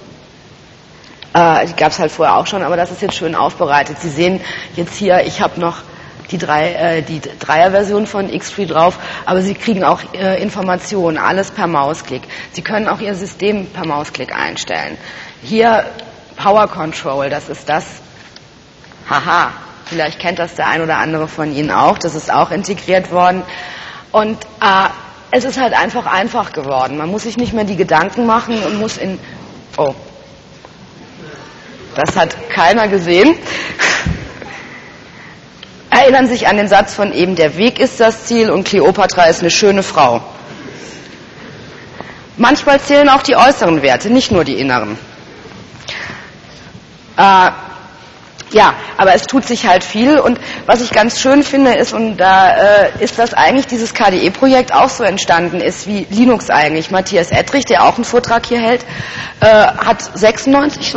Die gab es halt vorher auch schon, aber das ist jetzt schön aufbereitet. Sie sehen jetzt hier, ich habe noch die Dreier-Version von Xtree drauf, aber Sie kriegen auch Informationen, alles per Mausklick. Sie können auch Ihr System per Mausklick einstellen. Hier Power Control, das ist das, haha, Vielleicht kennt das der ein oder andere von Ihnen auch. Das ist auch integriert worden. Und es ist halt einfach geworden. Man muss sich nicht mehr die Gedanken machen und muss oh, das hat keiner gesehen. Erinnern sich an den Satz von eben, der Weg ist das Ziel und Kleopatra ist eine schöne Frau. Manchmal zählen auch die äußeren Werte, nicht nur die inneren. Ja, aber es tut sich halt viel und was ich ganz schön finde ist, und da ist, dass eigentlich dieses KDE-Projekt auch so entstanden ist wie Linux eigentlich. Matthias Ettrich, der auch einen Vortrag hier hält, hat 96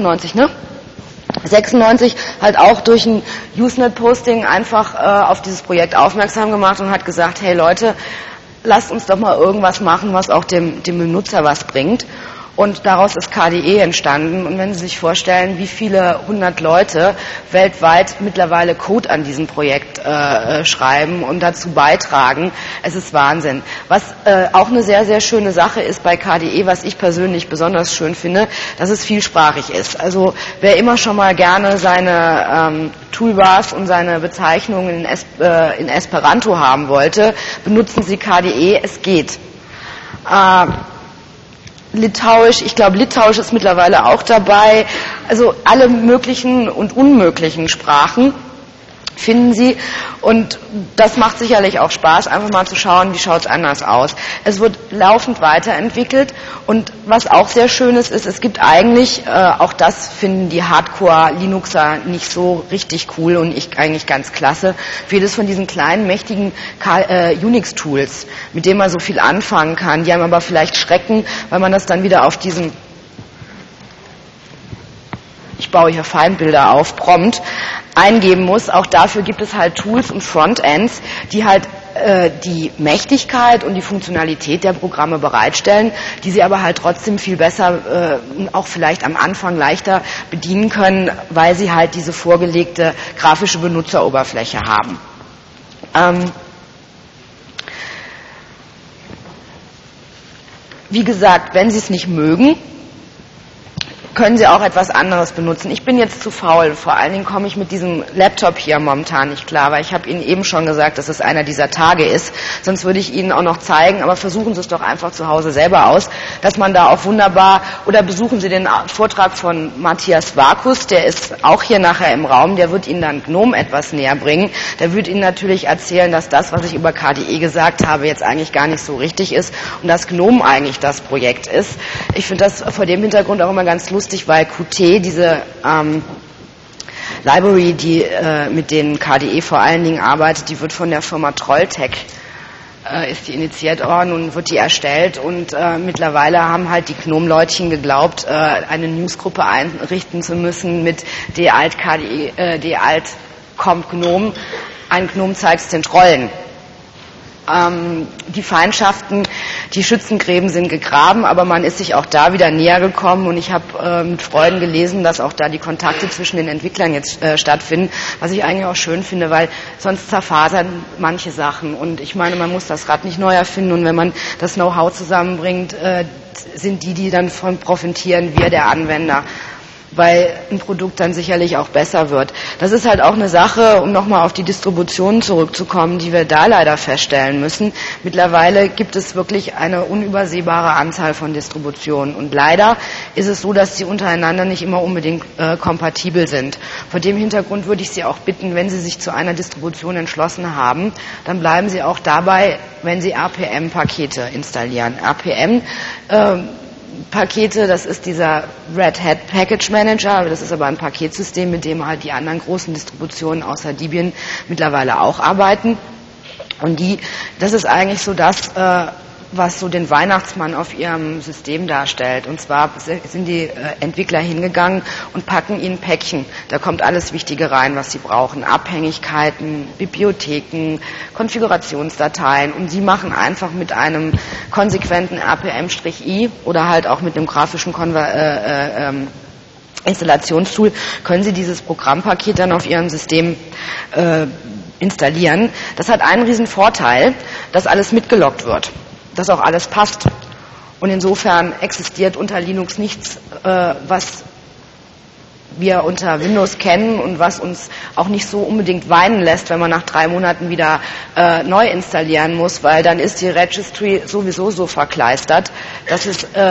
halt auch durch ein Usenet-Posting einfach auf dieses Projekt aufmerksam gemacht und hat gesagt, hey Leute, lasst uns doch mal irgendwas machen, was auch dem Benutzer was bringt. Und daraus ist KDE entstanden. Und wenn Sie sich vorstellen, wie viele 100 Leute weltweit mittlerweile Code an diesem Projekt schreiben und dazu beitragen, es ist Wahnsinn. Was auch eine sehr, sehr schöne Sache ist bei KDE, was ich persönlich besonders schön finde, dass es vielsprachig ist. Also wer immer schon mal gerne seine Toolbars und seine Bezeichnungen in Esperanto haben wollte, benutzen Sie KDE, es geht. Litauisch, ich glaube Litauisch ist mittlerweile auch dabei, also alle möglichen und unmöglichen Sprachen finden Sie und das macht sicherlich auch Spaß, einfach mal zu schauen, wie schaut es anders aus. Es wird laufend weiterentwickelt und was auch sehr schön ist, es gibt eigentlich, auch das finden die Hardcore-Linuxer nicht so richtig cool und ich eigentlich ganz klasse, vieles von diesen kleinen, mächtigen Unix-Tools, mit denen man so viel anfangen kann, die einem aber vielleicht schrecken, weil man das dann wieder auf diesem, ich baue hier Feindbilder auf, Prompt, eingeben muss. Auch dafür gibt es halt Tools und Frontends, die halt die Mächtigkeit und die Funktionalität der Programme bereitstellen, die sie aber halt trotzdem viel besser, auch vielleicht am Anfang leichter bedienen können, weil sie halt diese vorgelegte grafische Benutzeroberfläche haben. Wie gesagt, wenn Sie es nicht mögen, können Sie auch etwas anderes benutzen. Ich bin jetzt zu faul. Vor allen Dingen komme ich mit diesem Laptop hier momentan nicht klar, weil ich habe Ihnen eben schon gesagt, dass es einer dieser Tage ist. Sonst würde ich Ihnen auch noch zeigen, aber versuchen Sie es doch einfach zu Hause selber aus, dass man da auch wunderbar, oder besuchen Sie den Vortrag von Matthias Vakus, der ist auch hier nachher im Raum, der wird Ihnen dann GNOME etwas näher bringen. Der wird Ihnen natürlich erzählen, dass das, was ich über KDE gesagt habe, jetzt eigentlich gar nicht so richtig ist und dass GNOME eigentlich das Projekt ist. Ich finde das vor dem Hintergrund auch immer ganz lustig, weil Qt, diese Library, die mit denen KDE vor allen Dingen arbeitet, die wird von der Firma Trolltech, ist die initiiert worden und wird die erstellt und mittlerweile haben halt die GNOME-Leutchen geglaubt, eine Newsgruppe einrichten zu müssen mit d-alt KDE, d-alt comp GNOME, ein GNOME zeigt's den Trollen. Die Feindschaften, die Schützengräben sind gegraben, aber man ist sich auch da wieder näher gekommen und ich habe mit Freuden gelesen, dass auch da die Kontakte zwischen den Entwicklern jetzt stattfinden, was ich eigentlich auch schön finde, weil sonst zerfasern manche Sachen und ich meine, man muss das Rad nicht neu erfinden und wenn man das Know-how zusammenbringt, sind die dann von profitieren, wir der Anwender, weil ein Produkt dann sicherlich auch besser wird. Das ist halt auch eine Sache, um nochmal auf die Distributionen zurückzukommen, die wir da leider feststellen müssen. Mittlerweile gibt es wirklich eine unübersehbare Anzahl von Distributionen und leider ist es so, dass sie untereinander nicht immer unbedingt kompatibel sind. Vor dem Hintergrund würde ich Sie auch bitten, wenn Sie sich zu einer Distribution entschlossen haben, dann bleiben Sie auch dabei, wenn Sie RPM-Pakete installieren. Pakete, das ist dieser Red Hat Package Manager, das ist aber ein Paketsystem, mit dem halt die anderen großen Distributionen außer Debian mittlerweile auch arbeiten. Und das ist eigentlich so das, was so den Weihnachtsmann auf ihrem System darstellt. Und zwar sind die Entwickler hingegangen und packen ihnen Päckchen. Da kommt alles Wichtige rein, was sie brauchen. Abhängigkeiten, Bibliotheken, Konfigurationsdateien. Und sie machen einfach mit einem konsequenten RPM-I oder halt auch mit einem grafischen Installationstool können Sie dieses Programmpaket dann auf Ihrem System installieren. Das hat einen riesen Vorteil, dass alles mitgeloggt wird, dass auch alles passt. Und insofern existiert unter Linux nichts, was wir unter Windows kennen und was uns auch nicht so unbedingt weinen lässt, wenn man nach 3 Monaten wieder neu installieren muss, weil dann ist die Registry sowieso so verkleistert, dass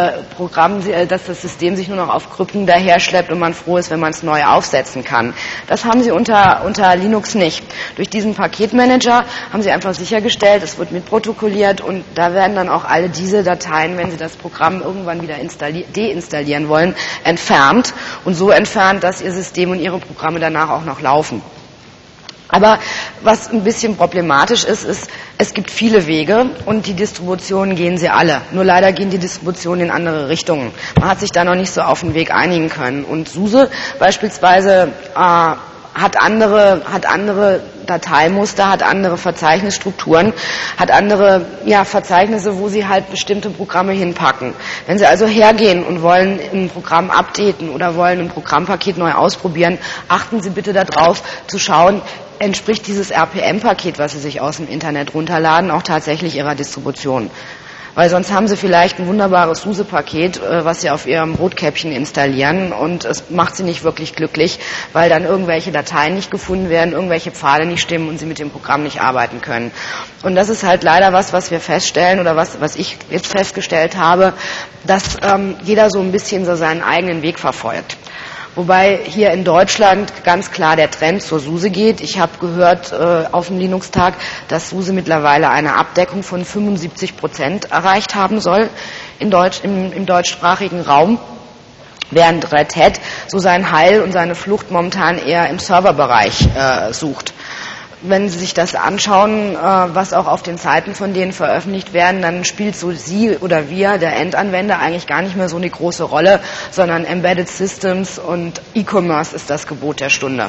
dass das System sich nur noch auf Krücken daherschleppt und man froh ist, wenn man es neu aufsetzen kann. Das haben sie unter Linux nicht. Durch diesen Paketmanager haben sie einfach sichergestellt, es wird mitprotokolliert und da werden dann auch alle diese Dateien, wenn sie das Programm irgendwann wieder deinstallieren wollen, entfernt und so entfernt, dass ihr System und ihre Programme danach auch noch laufen. Aber was ein bisschen problematisch ist, es gibt viele Wege und die Distributionen gehen sie alle. Nur leider gehen die Distributionen in andere Richtungen. Man hat sich da noch nicht so auf den Weg einigen können. Und SUSE beispielsweise hat andere Dateimuster, hat andere Verzeichnisstrukturen, hat andere Verzeichnisse, wo sie halt bestimmte Programme hinpacken. Wenn Sie also hergehen und wollen ein Programm updaten oder wollen ein Programmpaket neu ausprobieren, achten Sie bitte darauf zu schauen, entspricht dieses RPM-Paket, was Sie sich aus dem Internet runterladen, auch tatsächlich Ihrer Distribution. Weil sonst haben Sie vielleicht ein wunderbares SUSE-Paket, was Sie auf Ihrem Rotkäppchen installieren und es macht Sie nicht wirklich glücklich, weil dann irgendwelche Dateien nicht gefunden werden, irgendwelche Pfade nicht stimmen und Sie mit dem Programm nicht arbeiten können. Und das ist halt leider was wir feststellen oder was ich jetzt festgestellt habe, dass jeder so ein bisschen so seinen eigenen Weg verfolgt. Wobei hier in Deutschland ganz klar der Trend zur SUSE geht. Ich habe gehört auf dem Linux-Tag, dass SUSE mittlerweile eine Abdeckung von 75% erreicht haben soll im deutschsprachigen Raum, während Red Hat so sein Heil und seine Flucht momentan eher im Serverbereich sucht. Wenn Sie sich das anschauen, was auch auf den Seiten von denen veröffentlicht werden, dann spielt so Sie oder wir, der Endanwender, eigentlich gar nicht mehr so eine große Rolle, sondern Embedded Systems und E-Commerce ist das Gebot der Stunde.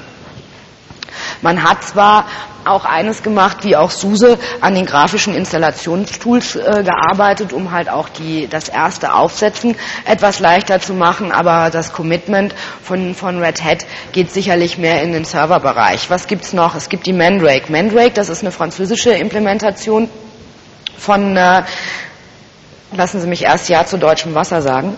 Man hat zwar auch eines gemacht, wie auch SUSE, an den grafischen Installationstools gearbeitet, um halt auch das erste Aufsetzen etwas leichter zu machen, aber das Commitment von Red Hat geht sicherlich mehr in den Serverbereich. Was gibt's noch? Es gibt die Mandrake. Mandrake, das ist eine französische Implementation von, lassen Sie mich erst Ja zu deutschem Wasser sagen.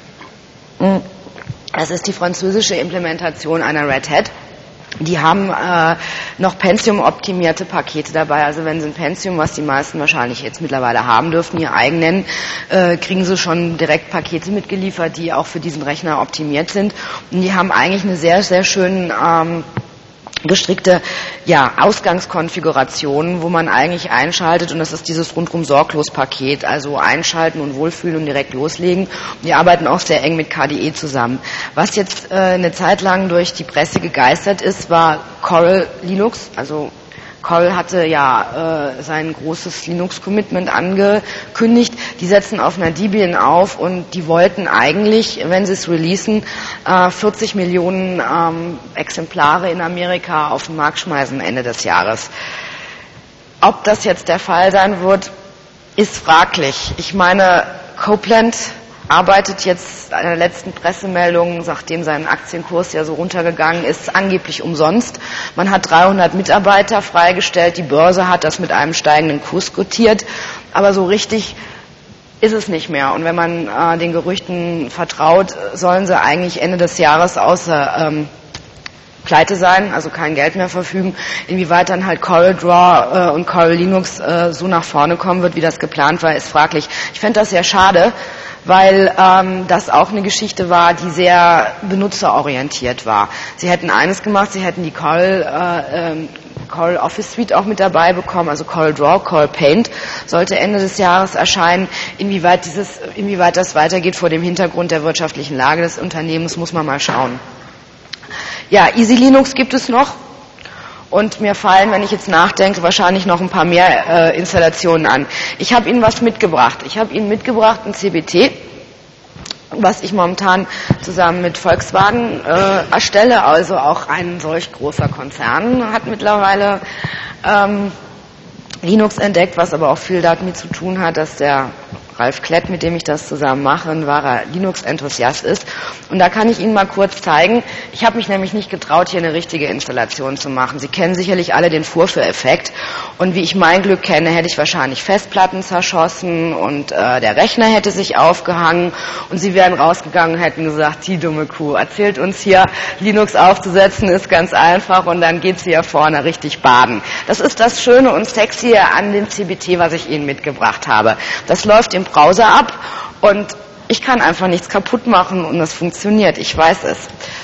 Das ist die französische Implementation einer Red Hat. Die haben noch Pentium-optimierte Pakete dabei. Also wenn Sie ein Pentium, was die meisten wahrscheinlich jetzt mittlerweile haben dürften, ihr eigen nennen, kriegen Sie schon direkt Pakete mitgeliefert, die auch für diesen Rechner optimiert sind. Und die haben eigentlich eine sehr, sehr schöne gestrickte Ausgangskonfigurationen, wo man eigentlich einschaltet, und das ist dieses rundrum sorglos Paket, also einschalten und wohlfühlen und direkt loslegen. Und die arbeiten auch sehr eng mit KDE zusammen. Was jetzt eine Zeit lang durch die Presse gegeistert ist, war Coral Linux, also Coral hatte sein großes Linux-Commitment angekündigt. Die setzen auf einer Debian auf und die wollten eigentlich, wenn sie es releasen, 40 Millionen Exemplare in Amerika auf den Markt schmeißen Ende des Jahres. Ob das jetzt der Fall sein wird, ist fraglich. Ich meine, Copeland arbeitet jetzt an der letzten Pressemeldung, nachdem sein Aktienkurs ja so runtergegangen ist, angeblich umsonst. Man hat 300 Mitarbeiter freigestellt, die Börse hat das mit einem steigenden Kurs quotiert, aber so richtig ist es nicht mehr. Und wenn man den Gerüchten vertraut, sollen sie eigentlich Ende des Jahres außer pleite sein, also kein Geld mehr verfügen. Inwieweit dann halt CorelDRAW und Coral Linux so nach vorne kommen wird, wie das geplant war, ist fraglich. Ich fände das sehr schade, weil das auch eine Geschichte war, die sehr benutzerorientiert war. Sie hätten eines gemacht, sie hätten die Coral Office Suite auch mit dabei bekommen, also CorelDRAW, Coral Paint sollte Ende des Jahres erscheinen. Inwieweit das weitergeht vor dem Hintergrund der wirtschaftlichen Lage des Unternehmens, muss man mal schauen. Ja, Easy Linux gibt es noch. Und mir fallen, wenn ich jetzt nachdenke, wahrscheinlich noch ein paar mehr Installationen an. Ich habe Ihnen was mitgebracht. Ich habe Ihnen mitgebracht ein CBT, was ich momentan zusammen mit Volkswagen erstelle. Also auch ein solch großer Konzern hat mittlerweile Linux entdeckt, was aber auch viel damit zu tun hat, dass der Ralf Klett, mit dem ich das zusammen mache, ein wahrer Linux-Enthusiast ist. Und da kann ich Ihnen mal kurz zeigen. Ich habe mich nämlich nicht getraut, hier eine richtige Installation zu machen. Sie kennen sicherlich alle den Vorführeffekt. Und wie ich mein Glück kenne, hätte ich wahrscheinlich Festplatten zerschossen und der Rechner hätte sich aufgehangen und Sie wären rausgegangen und hätten gesagt, die dumme Kuh erzählt uns hier, Linux aufzusetzen ist ganz einfach und dann geht sie hier vorne richtig baden. Das ist das Schöne und Sexy an dem CBT, was ich Ihnen mitgebracht habe. Das läuft im Browser ab und ich kann einfach nichts kaputt machen und es funktioniert, ich weiß es.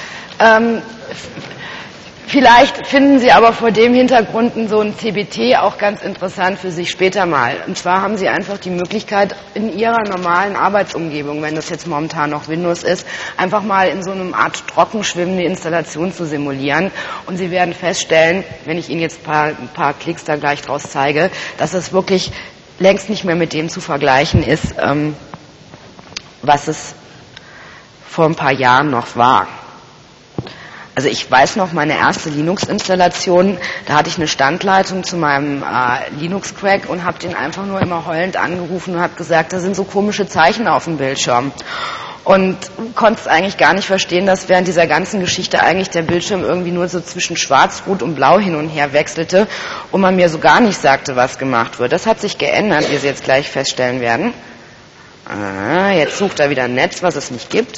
Vielleicht finden Sie aber vor dem Hintergrund so ein CBT auch ganz interessant für sich später mal. Und zwar haben Sie einfach die Möglichkeit, in Ihrer normalen Arbeitsumgebung, wenn das jetzt momentan noch Windows ist, einfach mal in so einem Art trockenschwimmende Installation zu simulieren. Und Sie werden feststellen, wenn ich Ihnen jetzt ein paar Klicks da gleich draus zeige, dass es wirklich längst nicht mehr mit dem zu vergleichen ist, was es vor ein paar Jahren noch war. Also ich weiß noch, meine erste Linux-Installation, da hatte ich eine Standleitung zu meinem Linux-Crack und habe den einfach nur immer heulend angerufen und habe gesagt, da sind so komische Zeichen auf dem Bildschirm. Und konnte es eigentlich gar nicht verstehen, dass während dieser ganzen Geschichte eigentlich der Bildschirm irgendwie nur so zwischen Schwarz, Rot und Blau hin und her wechselte und man mir so gar nicht sagte, was gemacht wird. Das hat sich geändert, wie Sie jetzt gleich feststellen werden. Jetzt sucht er wieder ein Netz, was es nicht gibt.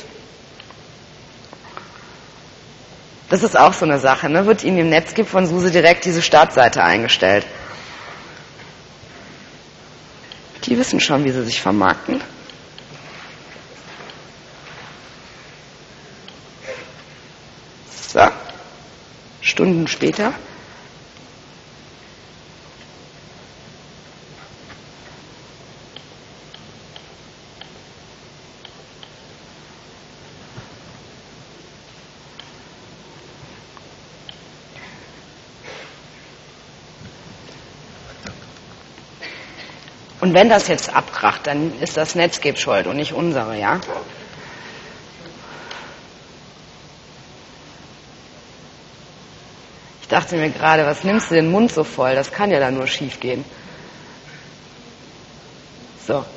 Das ist auch so eine Sache, ne? Wird Ihnen im Netz gibt von SUSE direkt diese Startseite eingestellt. Die wissen schon, wie sie sich vermarkten. So. Stunden später. Und wenn das jetzt abkracht, dann ist das Netscape schuld und nicht unsere, ja? Ich dachte mir gerade, was nimmst du den Mund so voll? Das kann ja dann nur schief gehen. So.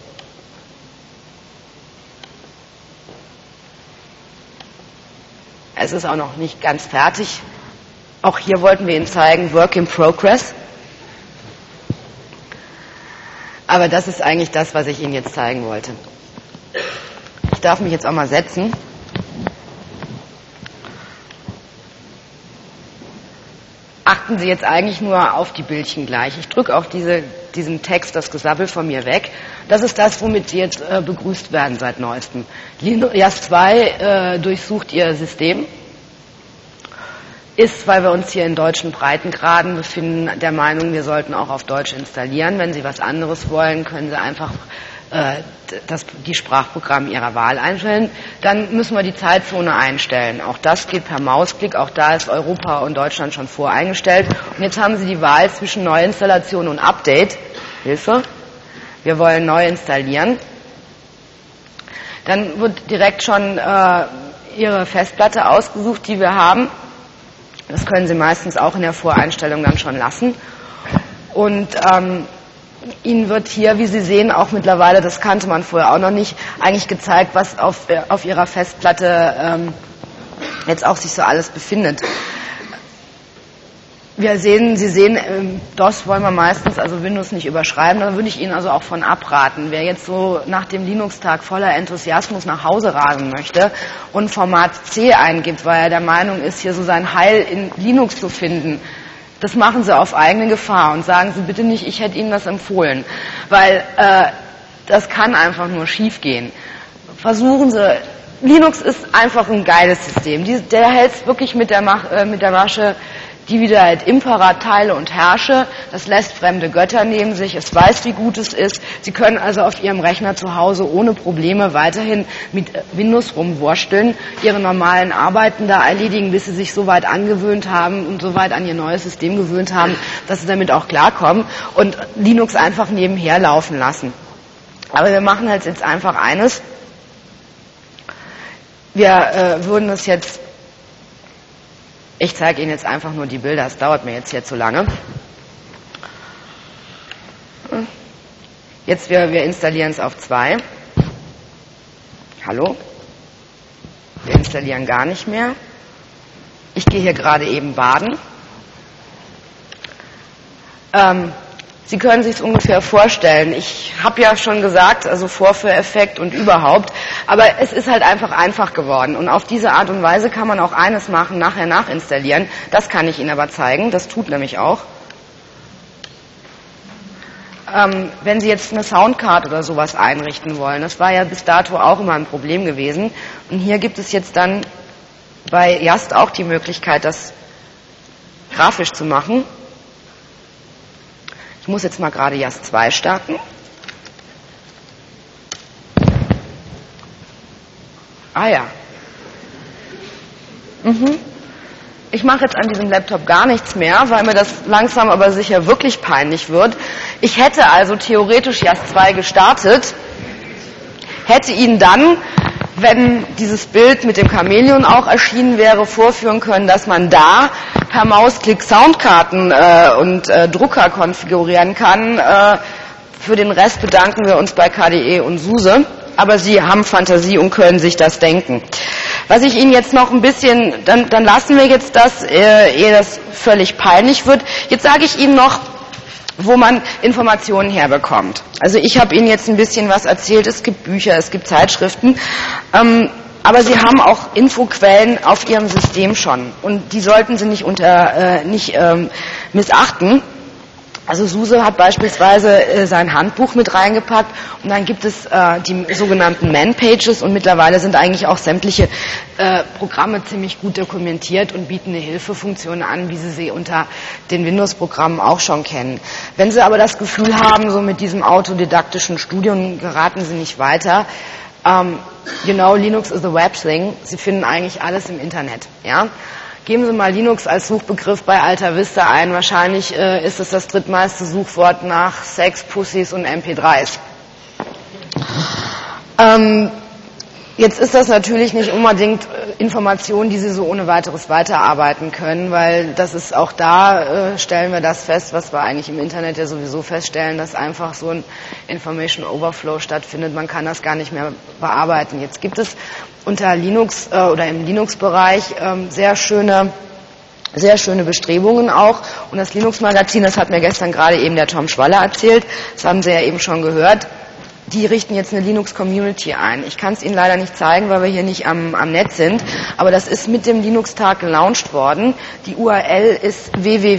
Es ist auch noch nicht ganz fertig. Auch hier wollten wir Ihnen zeigen, Work in Progress. Aber das ist eigentlich das, was ich Ihnen jetzt zeigen wollte. Ich darf mich jetzt auch mal setzen. Achten Sie jetzt eigentlich nur auf die Bildchen gleich. Ich drücke auf diesen Text, das Gesabbel von mir weg. Das ist das, womit Sie jetzt begrüßt werden seit Neuestem. Linux 2 durchsucht Ihr System. Ist, weil wir uns hier in deutschen Breitengraden befinden, der Meinung, wir sollten auch auf Deutsch installieren. Wenn Sie was anderes wollen, können Sie einfach die Sprachprogramme Ihrer Wahl einstellen. Dann müssen wir die Zeitzone einstellen. Auch das geht per Mausklick. Auch da ist Europa und Deutschland schon voreingestellt. Und jetzt haben Sie die Wahl zwischen Neuinstallation und Update. Hilfe. Wir wollen neu installieren. Dann wird direkt schon Ihre Festplatte ausgesucht, die wir haben. Das können Sie meistens auch in der Voreinstellung dann schon lassen. Und Ihnen wird hier, wie Sie sehen, auch mittlerweile, das kannte man vorher auch noch nicht, eigentlich gezeigt, was auf Ihrer Festplatte jetzt auch sich so alles befindet. Sie sehen, DOS wollen wir meistens, also Windows nicht überschreiben, da würde ich Ihnen also auch von abraten. Wer jetzt so nach dem Linux-Tag voller Enthusiasmus nach Hause rasen möchte und Format C eingibt, weil er der Meinung ist, hier so sein Heil in Linux zu finden, das machen Sie auf eigene Gefahr und sagen Sie bitte nicht, ich hätte Ihnen das empfohlen, weil das kann einfach nur schief gehen. Versuchen Sie, Linux ist einfach ein geiles System, der hält es wirklich mit der Masche, Divide et impera, teile und herrsche. Das lässt fremde Götter neben sich. Es weiß, wie gut es ist. Sie können also auf Ihrem Rechner zu Hause ohne Probleme weiterhin mit Windows rumwursteln, Ihre normalen Arbeiten da erledigen, bis Sie sich so weit angewöhnt haben und so weit an Ihr neues System gewöhnt haben, dass Sie damit auch klarkommen und Linux einfach nebenher laufen lassen. Aber wir machen halt jetzt einfach eines. Wir würden es jetzt Ich zeige Ihnen jetzt einfach nur die Bilder, es dauert mir jetzt hier zu lange. Jetzt wir installieren es auf 2. Hallo? Wir installieren gar nicht mehr. Ich gehe hier gerade eben baden. Sie können sich es ungefähr vorstellen. Ich habe ja schon gesagt, also Vorführeffekt und überhaupt, aber es ist halt einfach geworden. Und auf diese Art und Weise kann man auch eines machen, nachher nachinstallieren. Das kann ich Ihnen aber zeigen, das tut nämlich auch. Wenn Sie jetzt eine Soundcard oder sowas einrichten wollen, das war ja bis dato auch immer ein Problem gewesen. Und hier gibt es jetzt dann bei Yast auch die Möglichkeit, das grafisch zu machen. Ich muss jetzt mal gerade Yast 2 starten. Ah ja. Ich mache jetzt an diesem Laptop gar nichts mehr, weil mir das langsam aber sicher wirklich peinlich wird. Ich hätte also theoretisch Yast 2 gestartet, hätte ihn dann, wenn dieses Bild mit dem Chamäleon auch erschienen wäre, vorführen können, dass man da per Mausklick Soundkarten und Drucker konfigurieren kann. Für den Rest bedanken wir uns bei KDE und SUSE, aber Sie haben Fantasie und können sich das denken. Was ich Ihnen jetzt noch ein bisschen, dann lassen wir jetzt das, ehe das völlig peinlich wird. Jetzt sage ich Ihnen noch, wo man Informationen herbekommt. Also ich habe Ihnen jetzt ein bisschen was erzählt, es gibt Bücher, es gibt Zeitschriften, aber Sie haben auch Infoquellen auf Ihrem System schon und die sollten Sie nicht missachten. Also SUSE hat beispielsweise sein Handbuch mit reingepackt und dann gibt es die sogenannten Man-Pages und mittlerweile sind eigentlich auch sämtliche Programme ziemlich gut dokumentiert und bieten eine Hilfefunktion an, wie Sie sie unter den Windows-Programmen auch schon kennen. Wenn Sie aber das Gefühl haben, so mit diesem autodidaktischen Studium geraten Sie nicht weiter, Linux is a web thing, Sie finden eigentlich alles im Internet, ja. Geben Sie mal Linux als Suchbegriff bei Alta Vista ein. Wahrscheinlich ist es das drittmeiste Suchwort nach Sex, Pussys und MP3s. Jetzt ist das natürlich nicht unbedingt Information, die Sie so ohne weiteres weiterarbeiten können, weil das ist auch da, stellen wir das fest, was wir eigentlich im Internet ja sowieso feststellen, dass einfach so ein Information Overflow stattfindet. Man kann das gar nicht mehr bearbeiten. Jetzt gibt es unter Linux oder im Linux-Bereich sehr schöne Bestrebungen auch. Und das Linux-Magazin, das hat mir gestern gerade eben der Tom Schwaller erzählt, das haben Sie ja eben schon gehört, die richten jetzt eine Linux-Community ein. Ich kann es Ihnen leider nicht zeigen, weil wir hier nicht am Netz sind, aber das ist mit dem Linux-Tag gelauncht worden. Die URL ist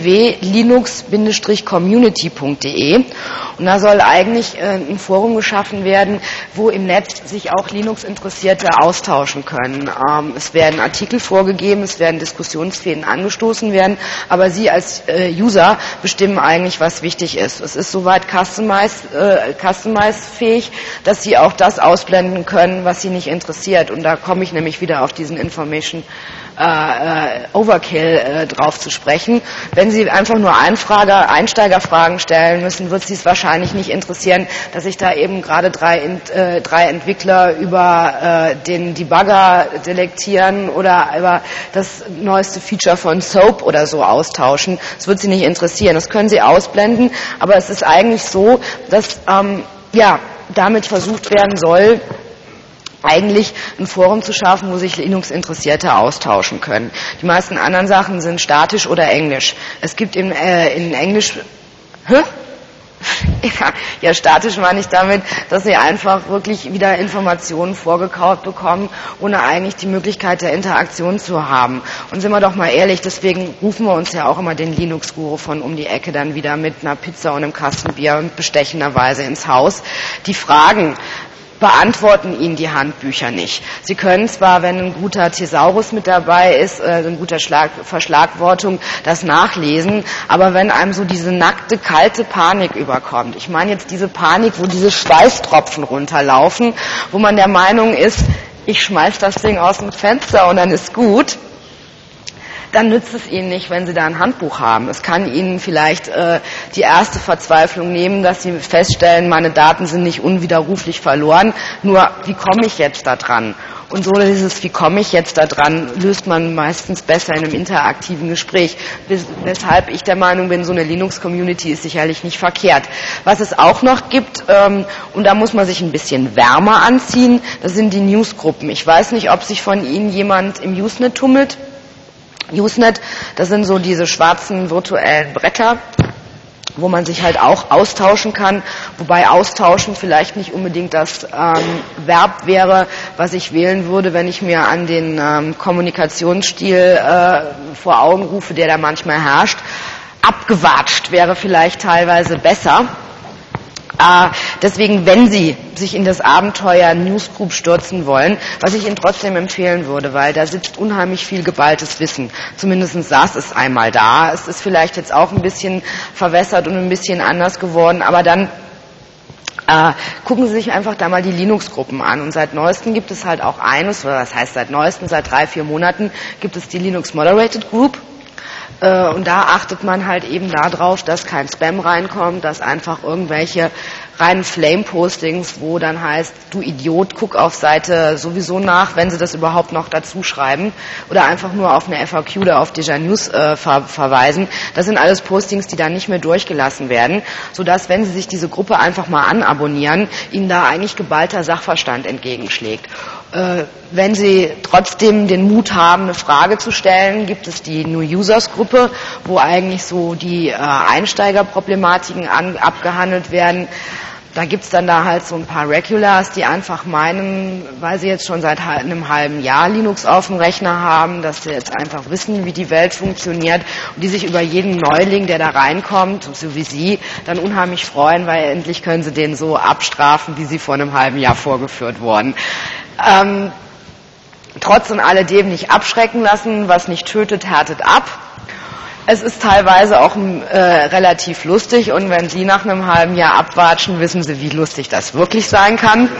www.linux-community.de und da soll eigentlich ein Forum geschaffen werden, wo im Netz sich auch Linux-Interessierte austauschen können. Es werden Artikel vorgegeben, es werden Diskussionsfäden angestoßen werden, aber Sie als User bestimmen eigentlich, was wichtig ist. Es ist soweit customized-fähig, dass Sie auch das ausblenden können, was Sie nicht interessiert. Und da komme ich nämlich wieder auf diesen Information Overkill drauf zu sprechen. Wenn Sie einfach nur Einsteigerfragen stellen müssen, wird Sie es wahrscheinlich nicht interessieren, dass sich da eben gerade drei Entwickler über den Debugger delektieren oder über das neueste Feature von SOAP oder so austauschen. Das wird Sie nicht interessieren. Das können Sie ausblenden, aber es ist eigentlich so, dass damit versucht werden soll, eigentlich ein Forum zu schaffen, wo sich Linux-Interessierte austauschen können. Die meisten anderen Sachen sind statisch oder englisch. Es gibt in Englisch... Ja, statisch meine ich damit, dass Sie einfach wirklich wieder Informationen vorgekaut bekommen, ohne eigentlich die Möglichkeit der Interaktion zu haben. Und sind wir doch mal ehrlich, deswegen rufen wir uns ja auch immer den Linux-Guru von um die Ecke dann wieder mit einer Pizza und einem Kasten Bier und bestechenderweise ins Haus. Die Fragen beantworten Ihnen die Handbücher nicht. Sie können zwar, wenn ein guter Thesaurus mit dabei ist, eine gute Verschlagwortung, das nachlesen, aber wenn einem so diese nackte, kalte Panik überkommt, ich meine jetzt diese Panik, wo diese Schweißtropfen runterlaufen, wo man der Meinung ist, ich schmeiß das Ding aus dem Fenster und dann ist gut, dann nützt es Ihnen nicht, wenn Sie da ein Handbuch haben. Es kann Ihnen vielleicht die erste Verzweiflung nehmen, dass Sie feststellen, meine Daten sind nicht unwiderruflich verloren, nur wie komme ich jetzt da dran? Und so dieses, wie komme ich jetzt da dran, löst man meistens besser in einem interaktiven Gespräch. Weshalb ich der Meinung bin, so eine Linux-Community ist sicherlich nicht verkehrt. Was es auch noch gibt, und da muss man sich ein bisschen wärmer anziehen, das sind die Newsgruppen. Ich weiß nicht, ob sich von Ihnen jemand im Usenet tummelt. Usenet, das sind so diese schwarzen virtuellen Bretter, wo man sich halt auch austauschen kann, wobei austauschen vielleicht nicht unbedingt das Verb wäre, was ich wählen würde, wenn ich mir an den Kommunikationsstil vor Augen rufe, der da manchmal herrscht. Abgewatscht wäre vielleicht teilweise besser. Deswegen, wenn Sie sich in das Abenteuer Newsgroup stürzen wollen, was ich Ihnen trotzdem empfehlen würde, weil da sitzt unheimlich viel geballtes Wissen. Zumindest saß es einmal da. Es ist vielleicht jetzt auch ein bisschen verwässert und ein bisschen anders geworden, aber dann gucken Sie sich einfach da mal die Linux-Gruppen an. Und seit Neuestem gibt es halt auch eines, oder das heißt seit Neuestem, seit 3-4 Monaten gibt es die Linux Moderated Group. Und da achtet man halt eben darauf, dass kein Spam reinkommt, dass einfach irgendwelche reinen Flame-Postings, wo dann heißt, du Idiot, guck auf Seite sowieso nach, wenn sie das überhaupt noch dazu schreiben, oder einfach nur auf eine FAQ oder auf Deja News verweisen. Das sind alles Postings, die dann nicht mehr durchgelassen werden, sodass, wenn Sie sich diese Gruppe einfach mal anabonnieren, Ihnen da eigentlich geballter Sachverstand entgegenschlägt. Wenn Sie trotzdem den Mut haben, eine Frage zu stellen, gibt es die New Users Gruppe, wo eigentlich so die Einsteigerproblematiken abgehandelt werden. Da gibt's dann da halt so ein paar Regulars, die einfach meinen, weil sie jetzt schon seit einem halben Jahr Linux auf dem Rechner haben, dass sie jetzt einfach wissen, wie die Welt funktioniert und die sich über jeden Neuling, der da reinkommt, so wie Sie, dann unheimlich freuen, weil endlich können sie den so abstrafen, wie sie vor einem halben Jahr vorgeführt wurden. Trotz und alledem nicht abschrecken lassen, was nicht tötet, härtet ab. Es ist teilweise auch relativ lustig und wenn Sie nach einem halben Jahr abwatschen, wissen Sie, wie lustig das wirklich sein kann.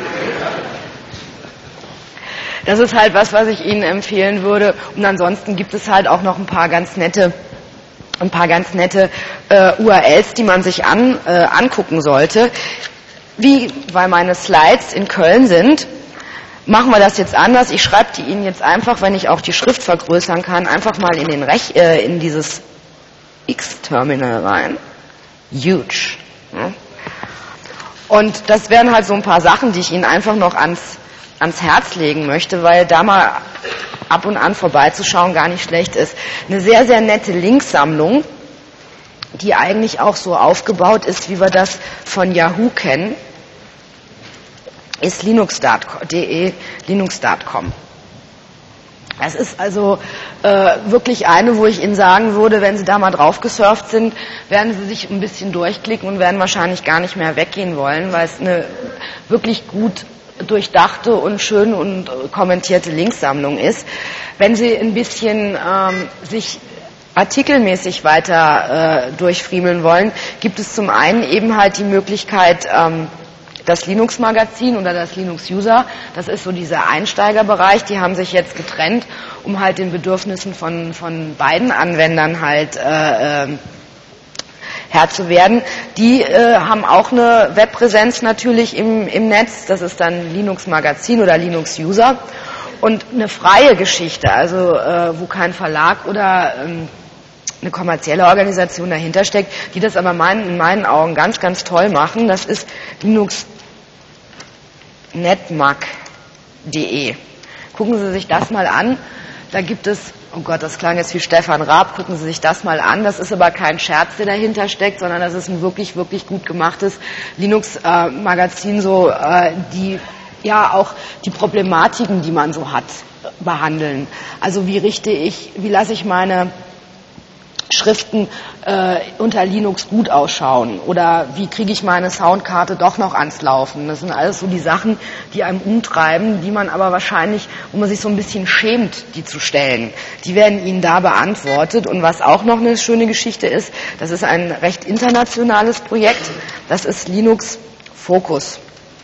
Das ist halt was ich Ihnen empfehlen würde. Und ansonsten gibt es halt auch noch ein paar ganz nette URLs, die man sich angucken sollte. Weil meine Slides in Köln sind, machen wir das jetzt anders. Ich schreibe die Ihnen jetzt einfach, wenn ich auch die Schrift vergrößern kann, einfach mal in dieses X-Terminal rein. Huge. Und das wären halt so ein paar Sachen, die ich Ihnen einfach noch ans Herz legen möchte, weil da mal ab und an vorbeizuschauen gar nicht schlecht ist. Eine sehr, sehr nette Linksammlung, die eigentlich auch so aufgebaut ist, wie wir das von Yahoo kennen, ist linux.com. Das ist also wirklich eine, wo ich Ihnen sagen würde, wenn Sie da mal drauf gesurft sind, werden Sie sich ein bisschen durchklicken und werden wahrscheinlich gar nicht mehr weggehen wollen, weil es eine wirklich gut durchdachte und schön und kommentierte Linksammlung ist. Wenn Sie ein bisschen sich artikelmäßig weiter durchfriemeln wollen, gibt es zum einen eben halt die Möglichkeit, das Linux-Magazin oder das Linux-User, das ist so dieser Einsteigerbereich, die haben sich jetzt getrennt, um halt den Bedürfnissen von beiden Anwendern halt Herr zu werden. Die haben auch eine Webpräsenz natürlich im Netz, das ist dann Linux-Magazin oder Linux-User und eine freie Geschichte, also wo kein Verlag oder eine kommerzielle Organisation dahinter steckt, die das aber in meinen Augen ganz, ganz toll machen. Das ist linuxnetmag.de. Gucken Sie sich das mal an. Da gibt es, oh Gott, das klang jetzt wie Stefan Raab, gucken Sie sich das mal an. Das ist aber kein Scherz, der dahinter steckt, sondern das ist ein wirklich, wirklich gut gemachtes Linux-Magazin, so die ja auch die Problematiken, die man so hat, behandeln. Also wie lasse ich meine Schriften unter Linux gut ausschauen oder wie kriege ich meine Soundkarte doch noch ans Laufen. Das sind alles so die Sachen, die einem umtreiben, die man aber wahrscheinlich, wo man sich so ein bisschen schämt, die zu stellen. Die werden Ihnen da beantwortet und was auch noch eine schöne Geschichte ist, das ist ein recht internationales Projekt, das ist Linux Focus.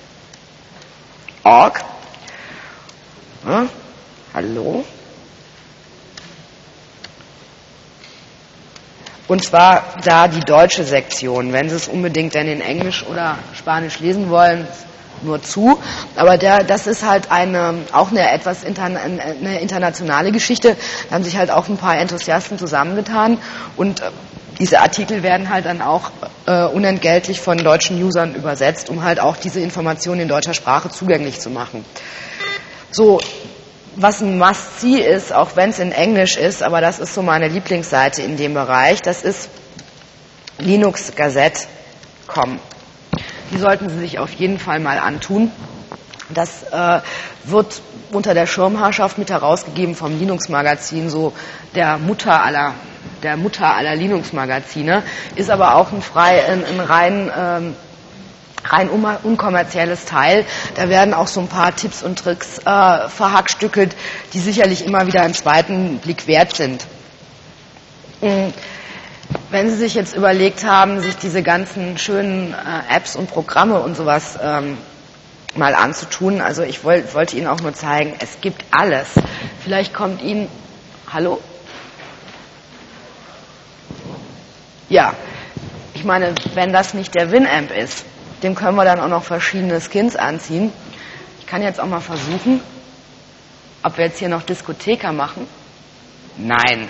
Org. Ja, hallo. Und zwar da die deutsche Sektion. Wenn Sie es unbedingt dann in Englisch oder Spanisch lesen wollen, nur zu. Aber das ist halt auch eine eine internationale Geschichte. Da haben sich halt auch ein paar Enthusiasten zusammengetan und diese Artikel werden halt dann auch unentgeltlich von deutschen Usern übersetzt, um halt auch diese Informationen in deutscher Sprache zugänglich zu machen. So, was ein Must-See ist, auch wenn es in Englisch ist, aber das ist so meine Lieblingsseite in dem Bereich, das ist linuxgazette.com. Die sollten Sie sich auf jeden Fall mal antun. Das wird unter der Schirmherrschaft mit herausgegeben vom Linux-Magazin, so der Mutter aller Linux-Magazine, ist aber auch ein rein unkommerzielles Teil. Da werden auch so ein paar Tipps und Tricks verhackstückelt, die sicherlich immer wieder einen zweiten Blick wert sind. Wenn Sie sich jetzt überlegt haben, sich diese ganzen schönen Apps und Programme und sowas mal anzutun, also ich wollte Ihnen auch nur zeigen, es gibt alles. Vielleicht kommt Ihnen... Hallo? Ja, ich meine, wenn das nicht der Winamp ist, dem können wir dann auch noch verschiedene Skins anziehen. Ich kann jetzt auch mal versuchen, ob wir jetzt hier noch Diskotheker machen. Nein.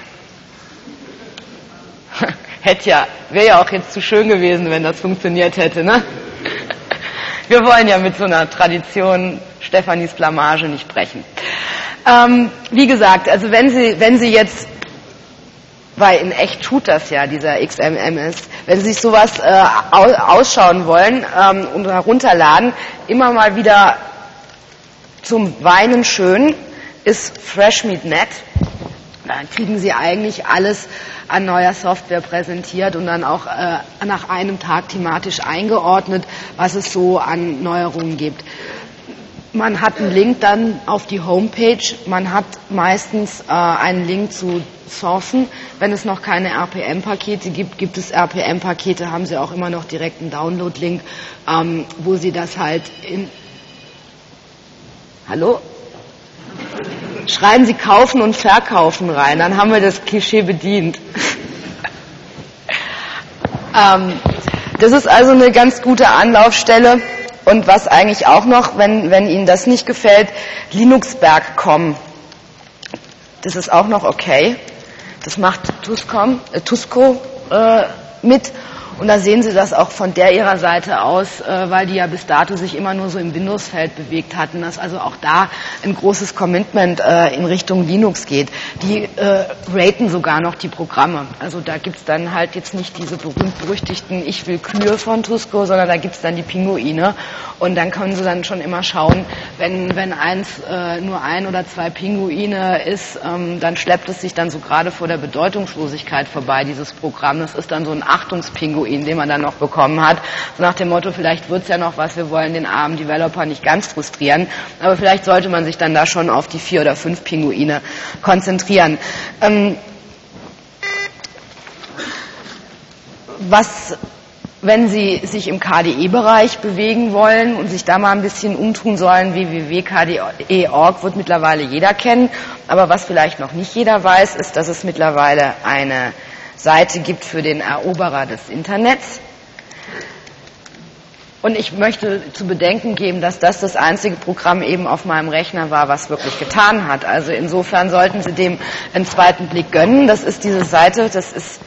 Wäre ja auch jetzt zu schön gewesen, wenn das funktioniert hätte, ne? Wir wollen ja mit so einer Tradition Stefanis Blamage nicht brechen. Wie gesagt, also wenn Sie jetzt, weil in echt tut das ja, dieser XMMS, wenn Sie sich sowas ausschauen wollen und herunterladen, immer mal wieder zum Weinen schön, ist FreshMeat.net. Da kriegen Sie eigentlich alles an neuer Software präsentiert und dann auch nach einem Tag thematisch eingeordnet, was es so an Neuerungen gibt. Man hat einen Link dann auf die Homepage, man hat meistens einen Link zu Sourcen. Wenn es noch keine RPM-Pakete gibt, gibt es RPM-Pakete, haben Sie auch immer noch direkt einen Download-Link, wo Sie das halt in... Hallo? Schreiben Sie kaufen und verkaufen rein, dann haben wir das Klischee bedient. Das ist also eine ganz gute Anlaufstelle. Und was eigentlich auch noch, wenn Ihnen das nicht gefällt, Linuxberg.com. Das ist auch noch okay. Das macht Tusco mit. Und da sehen Sie das auch von ihrer Seite aus, weil die ja bis dato sich immer nur so im Windows-Feld bewegt hatten, dass also auch da ein großes Commitment in Richtung Linux geht. Die raten sogar noch die Programme. Also da gibt's dann halt jetzt nicht diese berühmt-berüchtigten Ich will Kühe von Tusco, sondern da gibt's dann die Pinguine. Und dann können Sie dann schon immer schauen, wenn eins nur ein oder zwei Pinguine ist, dann schleppt es sich dann so gerade vor der Bedeutungslosigkeit vorbei, dieses Programm. Das ist dann so ein Achtungspinguin, den man dann noch bekommen hat. So nach dem Motto, vielleicht wird's ja noch was, wir wollen den armen Developer nicht ganz frustrieren. Aber vielleicht sollte man sich dann da schon auf die 4 oder 5 Pinguine konzentrieren. Wenn Sie sich im KDE-Bereich bewegen wollen und sich da mal ein bisschen umtun sollen, www.kde.org wird mittlerweile jeder kennen. Aber was vielleicht noch nicht jeder weiß, ist, dass es mittlerweile eine Seite gibt für den Eroberer des Internets. Und ich möchte zu bedenken geben, dass das einzige Programm eben auf meinem Rechner war, was wirklich getan hat. Also insofern sollten Sie dem einen zweiten Blick gönnen. Das ist diese Seite, das ist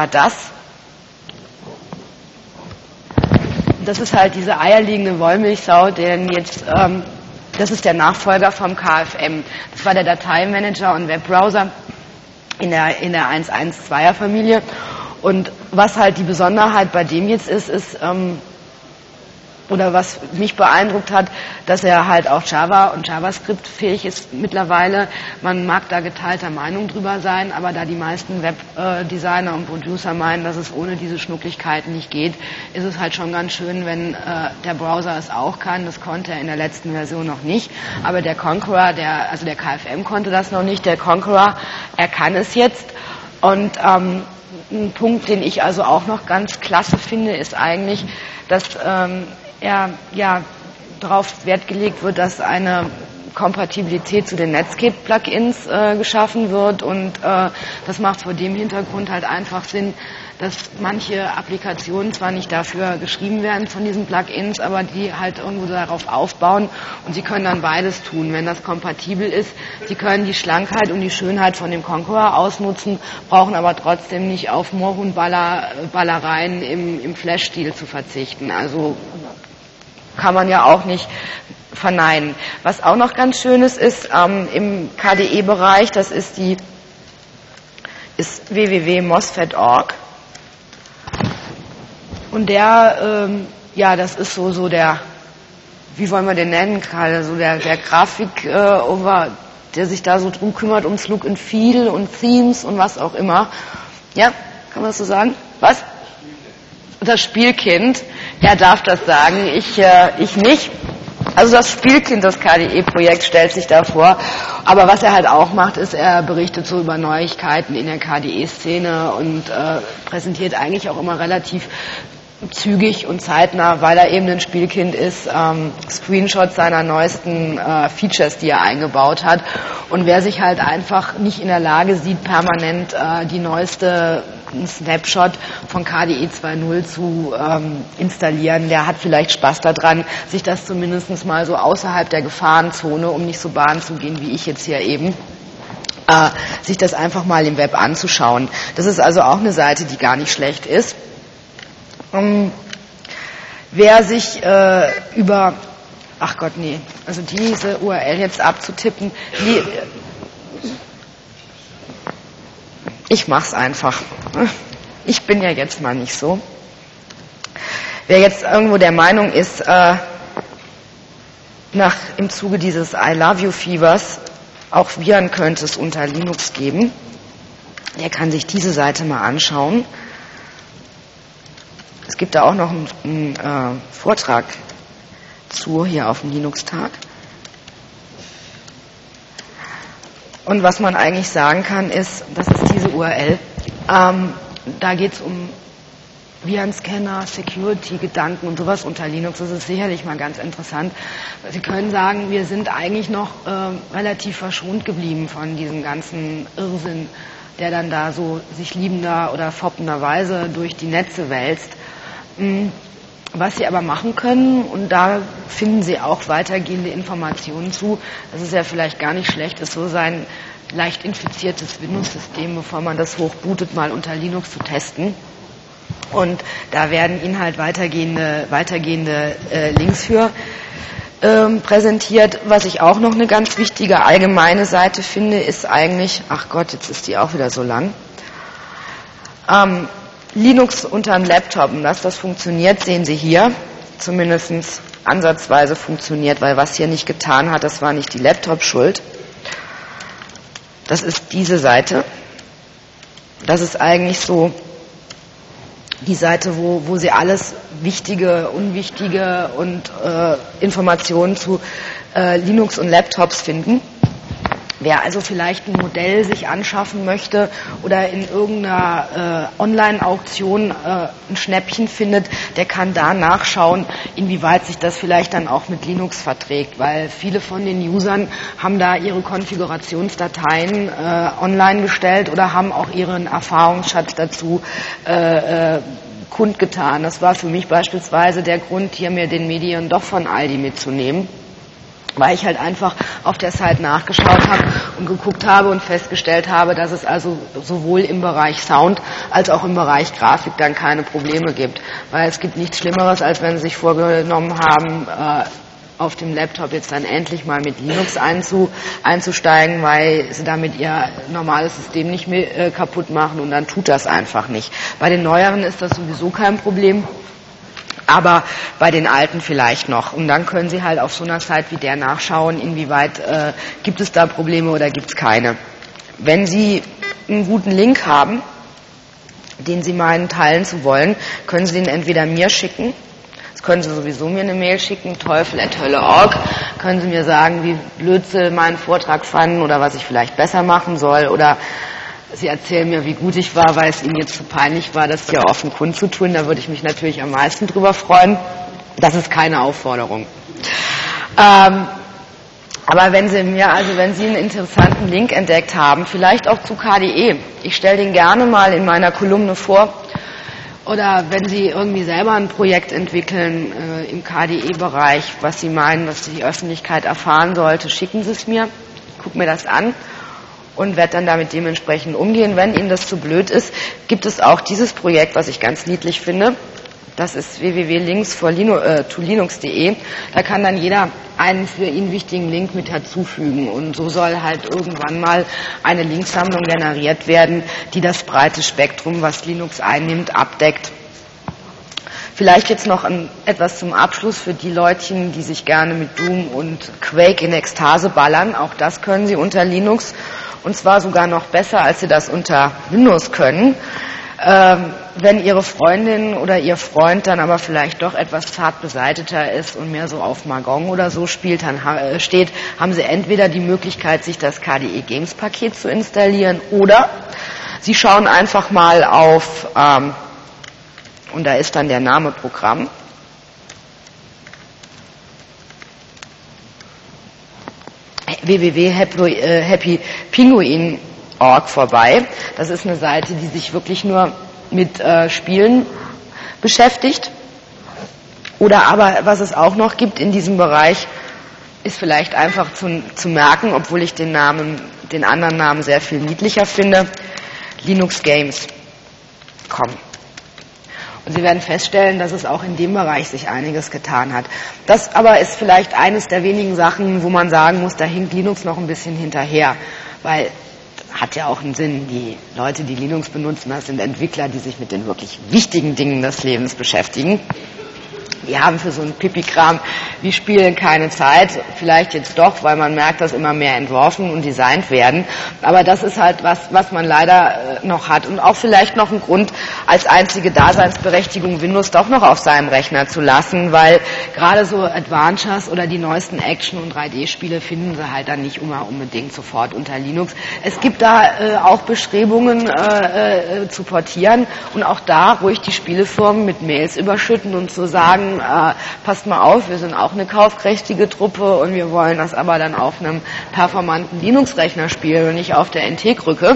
halt diese eierlegende Wollmilchsau, das ist der Nachfolger vom KFM. Das war der Dateimanager und Webbrowser in der 1.1.2er Familie. Und was halt die Besonderheit bei dem jetzt ist, oder was mich beeindruckt hat, dass er halt auch Java und JavaScript fähig ist mittlerweile. Man mag da geteilter Meinung drüber sein, aber da die meisten Webdesigner und Producer meinen, dass es ohne diese Schnucklichkeiten nicht geht, ist es halt schon ganz schön, wenn der Browser es auch kann. Das konnte er in der letzten Version noch nicht. Aber der Conqueror, also der KFM konnte das noch nicht. Der Conqueror, er kann es jetzt. Und ein Punkt, den ich also auch noch ganz klasse finde, ist eigentlich, dass darauf Wert gelegt wird, dass eine Kompatibilität zu den Netscape-Plugins geschaffen wird und das macht vor dem Hintergrund halt einfach Sinn, dass manche Applikationen zwar nicht dafür geschrieben werden von diesen Plugins, aber die halt irgendwo darauf aufbauen und Sie können dann beides tun, wenn das kompatibel ist. Sie können die Schlankheit und die Schönheit von dem Conqueror ausnutzen, brauchen aber trotzdem nicht auf Moorhuhn-Ballereien im Flash-Stil zu verzichten. Also kann man ja auch nicht verneinen. Was auch noch ganz schön ist im KDE-Bereich, das ist www.mosfet.org. Und der, das ist so der, wie wollen wir den nennen, Karl, so der Grafik, der sich da so drum kümmert, ums Look and Feel und Themes und was auch immer. Ja, kann man das so sagen? Was? Das Spielkind. Er darf das sagen, ich nicht. Also das Spielkind, das KDE-Projekt stellt sich da vor. Aber was er halt auch macht, ist, er berichtet so über Neuigkeiten in der KDE-Szene und präsentiert eigentlich auch immer relativ zügig und zeitnah, weil er eben ein Spielkind ist, Screenshots seiner neuesten Features, die er eingebaut hat. Und wer sich halt einfach nicht in der Lage sieht, permanent die neueste Snapshot von KDE 2.0 zu installieren, der hat vielleicht Spaß daran, sich das zumindest mal so außerhalb der Gefahrenzone, um nicht so Bahn zu gehen wie ich jetzt hier eben, sich das einfach mal im Web anzuschauen. Das ist also auch eine Seite, die gar nicht schlecht ist. Wer sich also diese URL jetzt abzutippen, ich mach's einfach. Ich bin ja jetzt mal nicht so. Wer jetzt irgendwo der Meinung ist, im Zuge dieses I Love You Fevers auch Viren könnte es unter Linux geben, der kann sich diese Seite mal anschauen. Es gibt da auch noch einen Vortrag zu hier auf dem Linux-Tag. Und was man eigentlich sagen kann, ist, das ist diese URL. Da geht es um Virenscanner, Security-Gedanken und sowas unter Linux. Das ist sicherlich mal ganz interessant. Sie können sagen, wir sind eigentlich noch relativ verschont geblieben von diesem ganzen Irrsinn, der dann da so sich liebender oder foppenderweise durch die Netze wälzt. Was Sie aber machen können, und da finden Sie auch weitergehende Informationen zu, das ist ja vielleicht gar nicht schlecht, ist so sein leicht infiziertes Windows-System, bevor man das hochbootet, mal unter Linux zu testen. Und da werden Ihnen halt weitergehende Links für präsentiert. Was ich auch noch eine ganz wichtige allgemeine Seite finde, ist eigentlich, ach Gott, jetzt ist die auch wieder so lang, Linux unterm Laptop. Und dass das funktioniert, sehen Sie hier, zumindest ansatzweise funktioniert, weil was hier nicht getan hat, das war nicht die Laptop-Schuld. Das ist diese Seite. Das ist eigentlich so die Seite, wo Sie alles Wichtige, Unwichtige und Informationen zu Linux und Laptops finden. Wer also vielleicht ein Modell sich anschaffen möchte oder in irgendeiner Online-Auktion ein Schnäppchen findet, der kann da nachschauen, inwieweit sich das vielleicht dann auch mit Linux verträgt, weil viele von den Usern haben da ihre Konfigurationsdateien online gestellt oder haben auch ihren Erfahrungsschatz dazu kundgetan. Das war für mich beispielsweise der Grund, hier mir den Medion doch von Aldi mitzunehmen, weil ich halt einfach auf der Site nachgeschaut habe und geguckt habe und festgestellt habe, dass es also sowohl im Bereich Sound als auch im Bereich Grafik dann keine Probleme gibt. Weil es gibt nichts Schlimmeres, als wenn Sie sich vorgenommen haben, auf dem Laptop jetzt dann endlich mal mit Linux einzusteigen, weil Sie damit Ihr normales System nicht mehr kaputt machen und dann tut das einfach nicht. Bei den neueren ist das sowieso kein Problem. Aber bei den alten vielleicht noch. Und dann können Sie halt auf so einer Site wie der nachschauen, inwieweit gibt es da Probleme oder gibt es keine. Wenn Sie einen guten Link haben, den Sie meinen teilen zu wollen, können Sie den entweder mir schicken, das können Sie sowieso mir eine Mail schicken, teufel@hölle.org, können Sie mir sagen, wie blöd Sie meinen Vortrag fanden oder was ich vielleicht besser machen soll, oder Sie erzählen mir, wie gut ich war, weil es Ihnen jetzt zu peinlich war, das hier offen kundzutun. Da würde ich mich natürlich am meisten drüber freuen. Das ist keine Aufforderung. Aber wenn Sie einen interessanten Link entdeckt haben, vielleicht auch zu KDE, ich stelle den gerne mal in meiner Kolumne vor, Oder wenn Sie irgendwie selber ein Projekt entwickeln im KDE-Bereich, was Sie meinen, was die Öffentlichkeit erfahren sollte, schicken Sie es mir, guck mir das an und werde dann damit dementsprechend umgehen. Wenn Ihnen das zu blöd ist, gibt es auch dieses Projekt, was ich ganz niedlich finde. Das ist www.links4linux.de. Da kann dann jeder einen für ihn wichtigen Link mit hinzufügen. Und so soll halt irgendwann mal eine Linksammlung generiert werden, die das breite Spektrum, was Linux einnimmt, abdeckt. Vielleicht jetzt noch etwas zum Abschluss für die Leutchen, die sich gerne mit Doom und Quake in Ekstase ballern. Auch das können sie unter Linux. Und zwar sogar noch besser, als sie das unter Windows können. Wenn Ihre Freundin oder Ihr Freund dann aber vielleicht doch etwas zart beseiteter ist und mehr so auf Mahjong oder so spielt, dann haben Sie entweder die Möglichkeit, sich das KDE Games Paket zu installieren, oder Sie schauen einfach mal auf, und da ist dann der Name Programm, www.happypenguin.org vorbei. Das ist eine Seite, die sich wirklich nur mit Spielen beschäftigt. Oder aber, was es auch noch gibt in diesem Bereich, ist vielleicht einfach zu merken, obwohl ich den anderen Namen sehr viel niedlicher finde, linuxgames.com. Und Sie werden feststellen, dass es auch in dem Bereich sich einiges getan hat. Das aber ist vielleicht eines der wenigen Sachen, wo man sagen muss, da hinkt Linux noch ein bisschen hinterher, weil hat ja auch einen Sinn. Die Leute, die Linux benutzen, das sind Entwickler, die sich mit den wirklich wichtigen Dingen des Lebens beschäftigen. Die haben für so einen Pipi-Kram wie Spielen keine Zeit. Vielleicht jetzt doch, weil man merkt, dass immer mehr entworfen und designt werden. Aber das ist halt was man leider noch hat. Und auch vielleicht noch ein Grund, als einzige Daseinsberechtigung Windows doch noch auf seinem Rechner zu lassen, weil gerade so Adventures oder die neuesten Action- und 3D-Spiele finden Sie halt dann nicht immer unbedingt sofort unter Linux. Es gibt da auch Bestrebungen zu portieren und auch da ruhig die Spielefirmen mit Mails überschütten und zu sagen, passt mal auf, wir sind auch eine kaufkräftige Truppe und wir wollen das aber dann auf einem performanten Linux-Rechner spielen und nicht auf der NT-Krücke.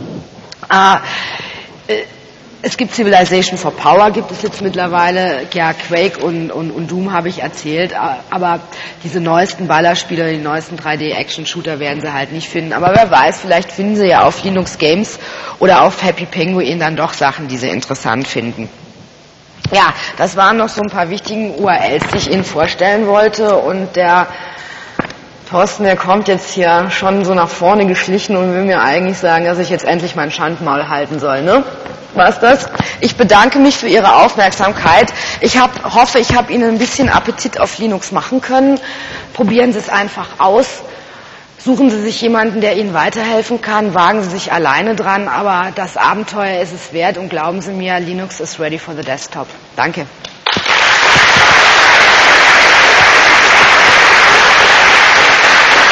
Es gibt Civilization for Power, gibt es jetzt mittlerweile, ja, Quake und Doom habe ich erzählt, aber diese neuesten Ballerspiele, die neuesten 3D-Action-Shooter werden Sie halt nicht finden. Aber wer weiß, vielleicht finden Sie ja auf Linux Games oder auf Happy Penguin dann doch Sachen, die Sie interessant finden. Ja, das waren noch so ein paar wichtigen URLs, die ich Ihnen vorstellen wollte, und der Thorsten, der kommt jetzt hier schon so nach vorne geschlichen und will mir eigentlich sagen, dass ich jetzt endlich mein Schandmaul halten soll, ne? War's das? Ich bedanke mich für Ihre Aufmerksamkeit. Ich hoffe, ich habe Ihnen ein bisschen Appetit auf Linux machen können. Probieren Sie es einfach aus. Suchen Sie sich jemanden, der Ihnen weiterhelfen kann. Wagen Sie sich alleine dran. Aber das Abenteuer ist es wert. Und glauben Sie mir, Linux is ready for the desktop. Danke.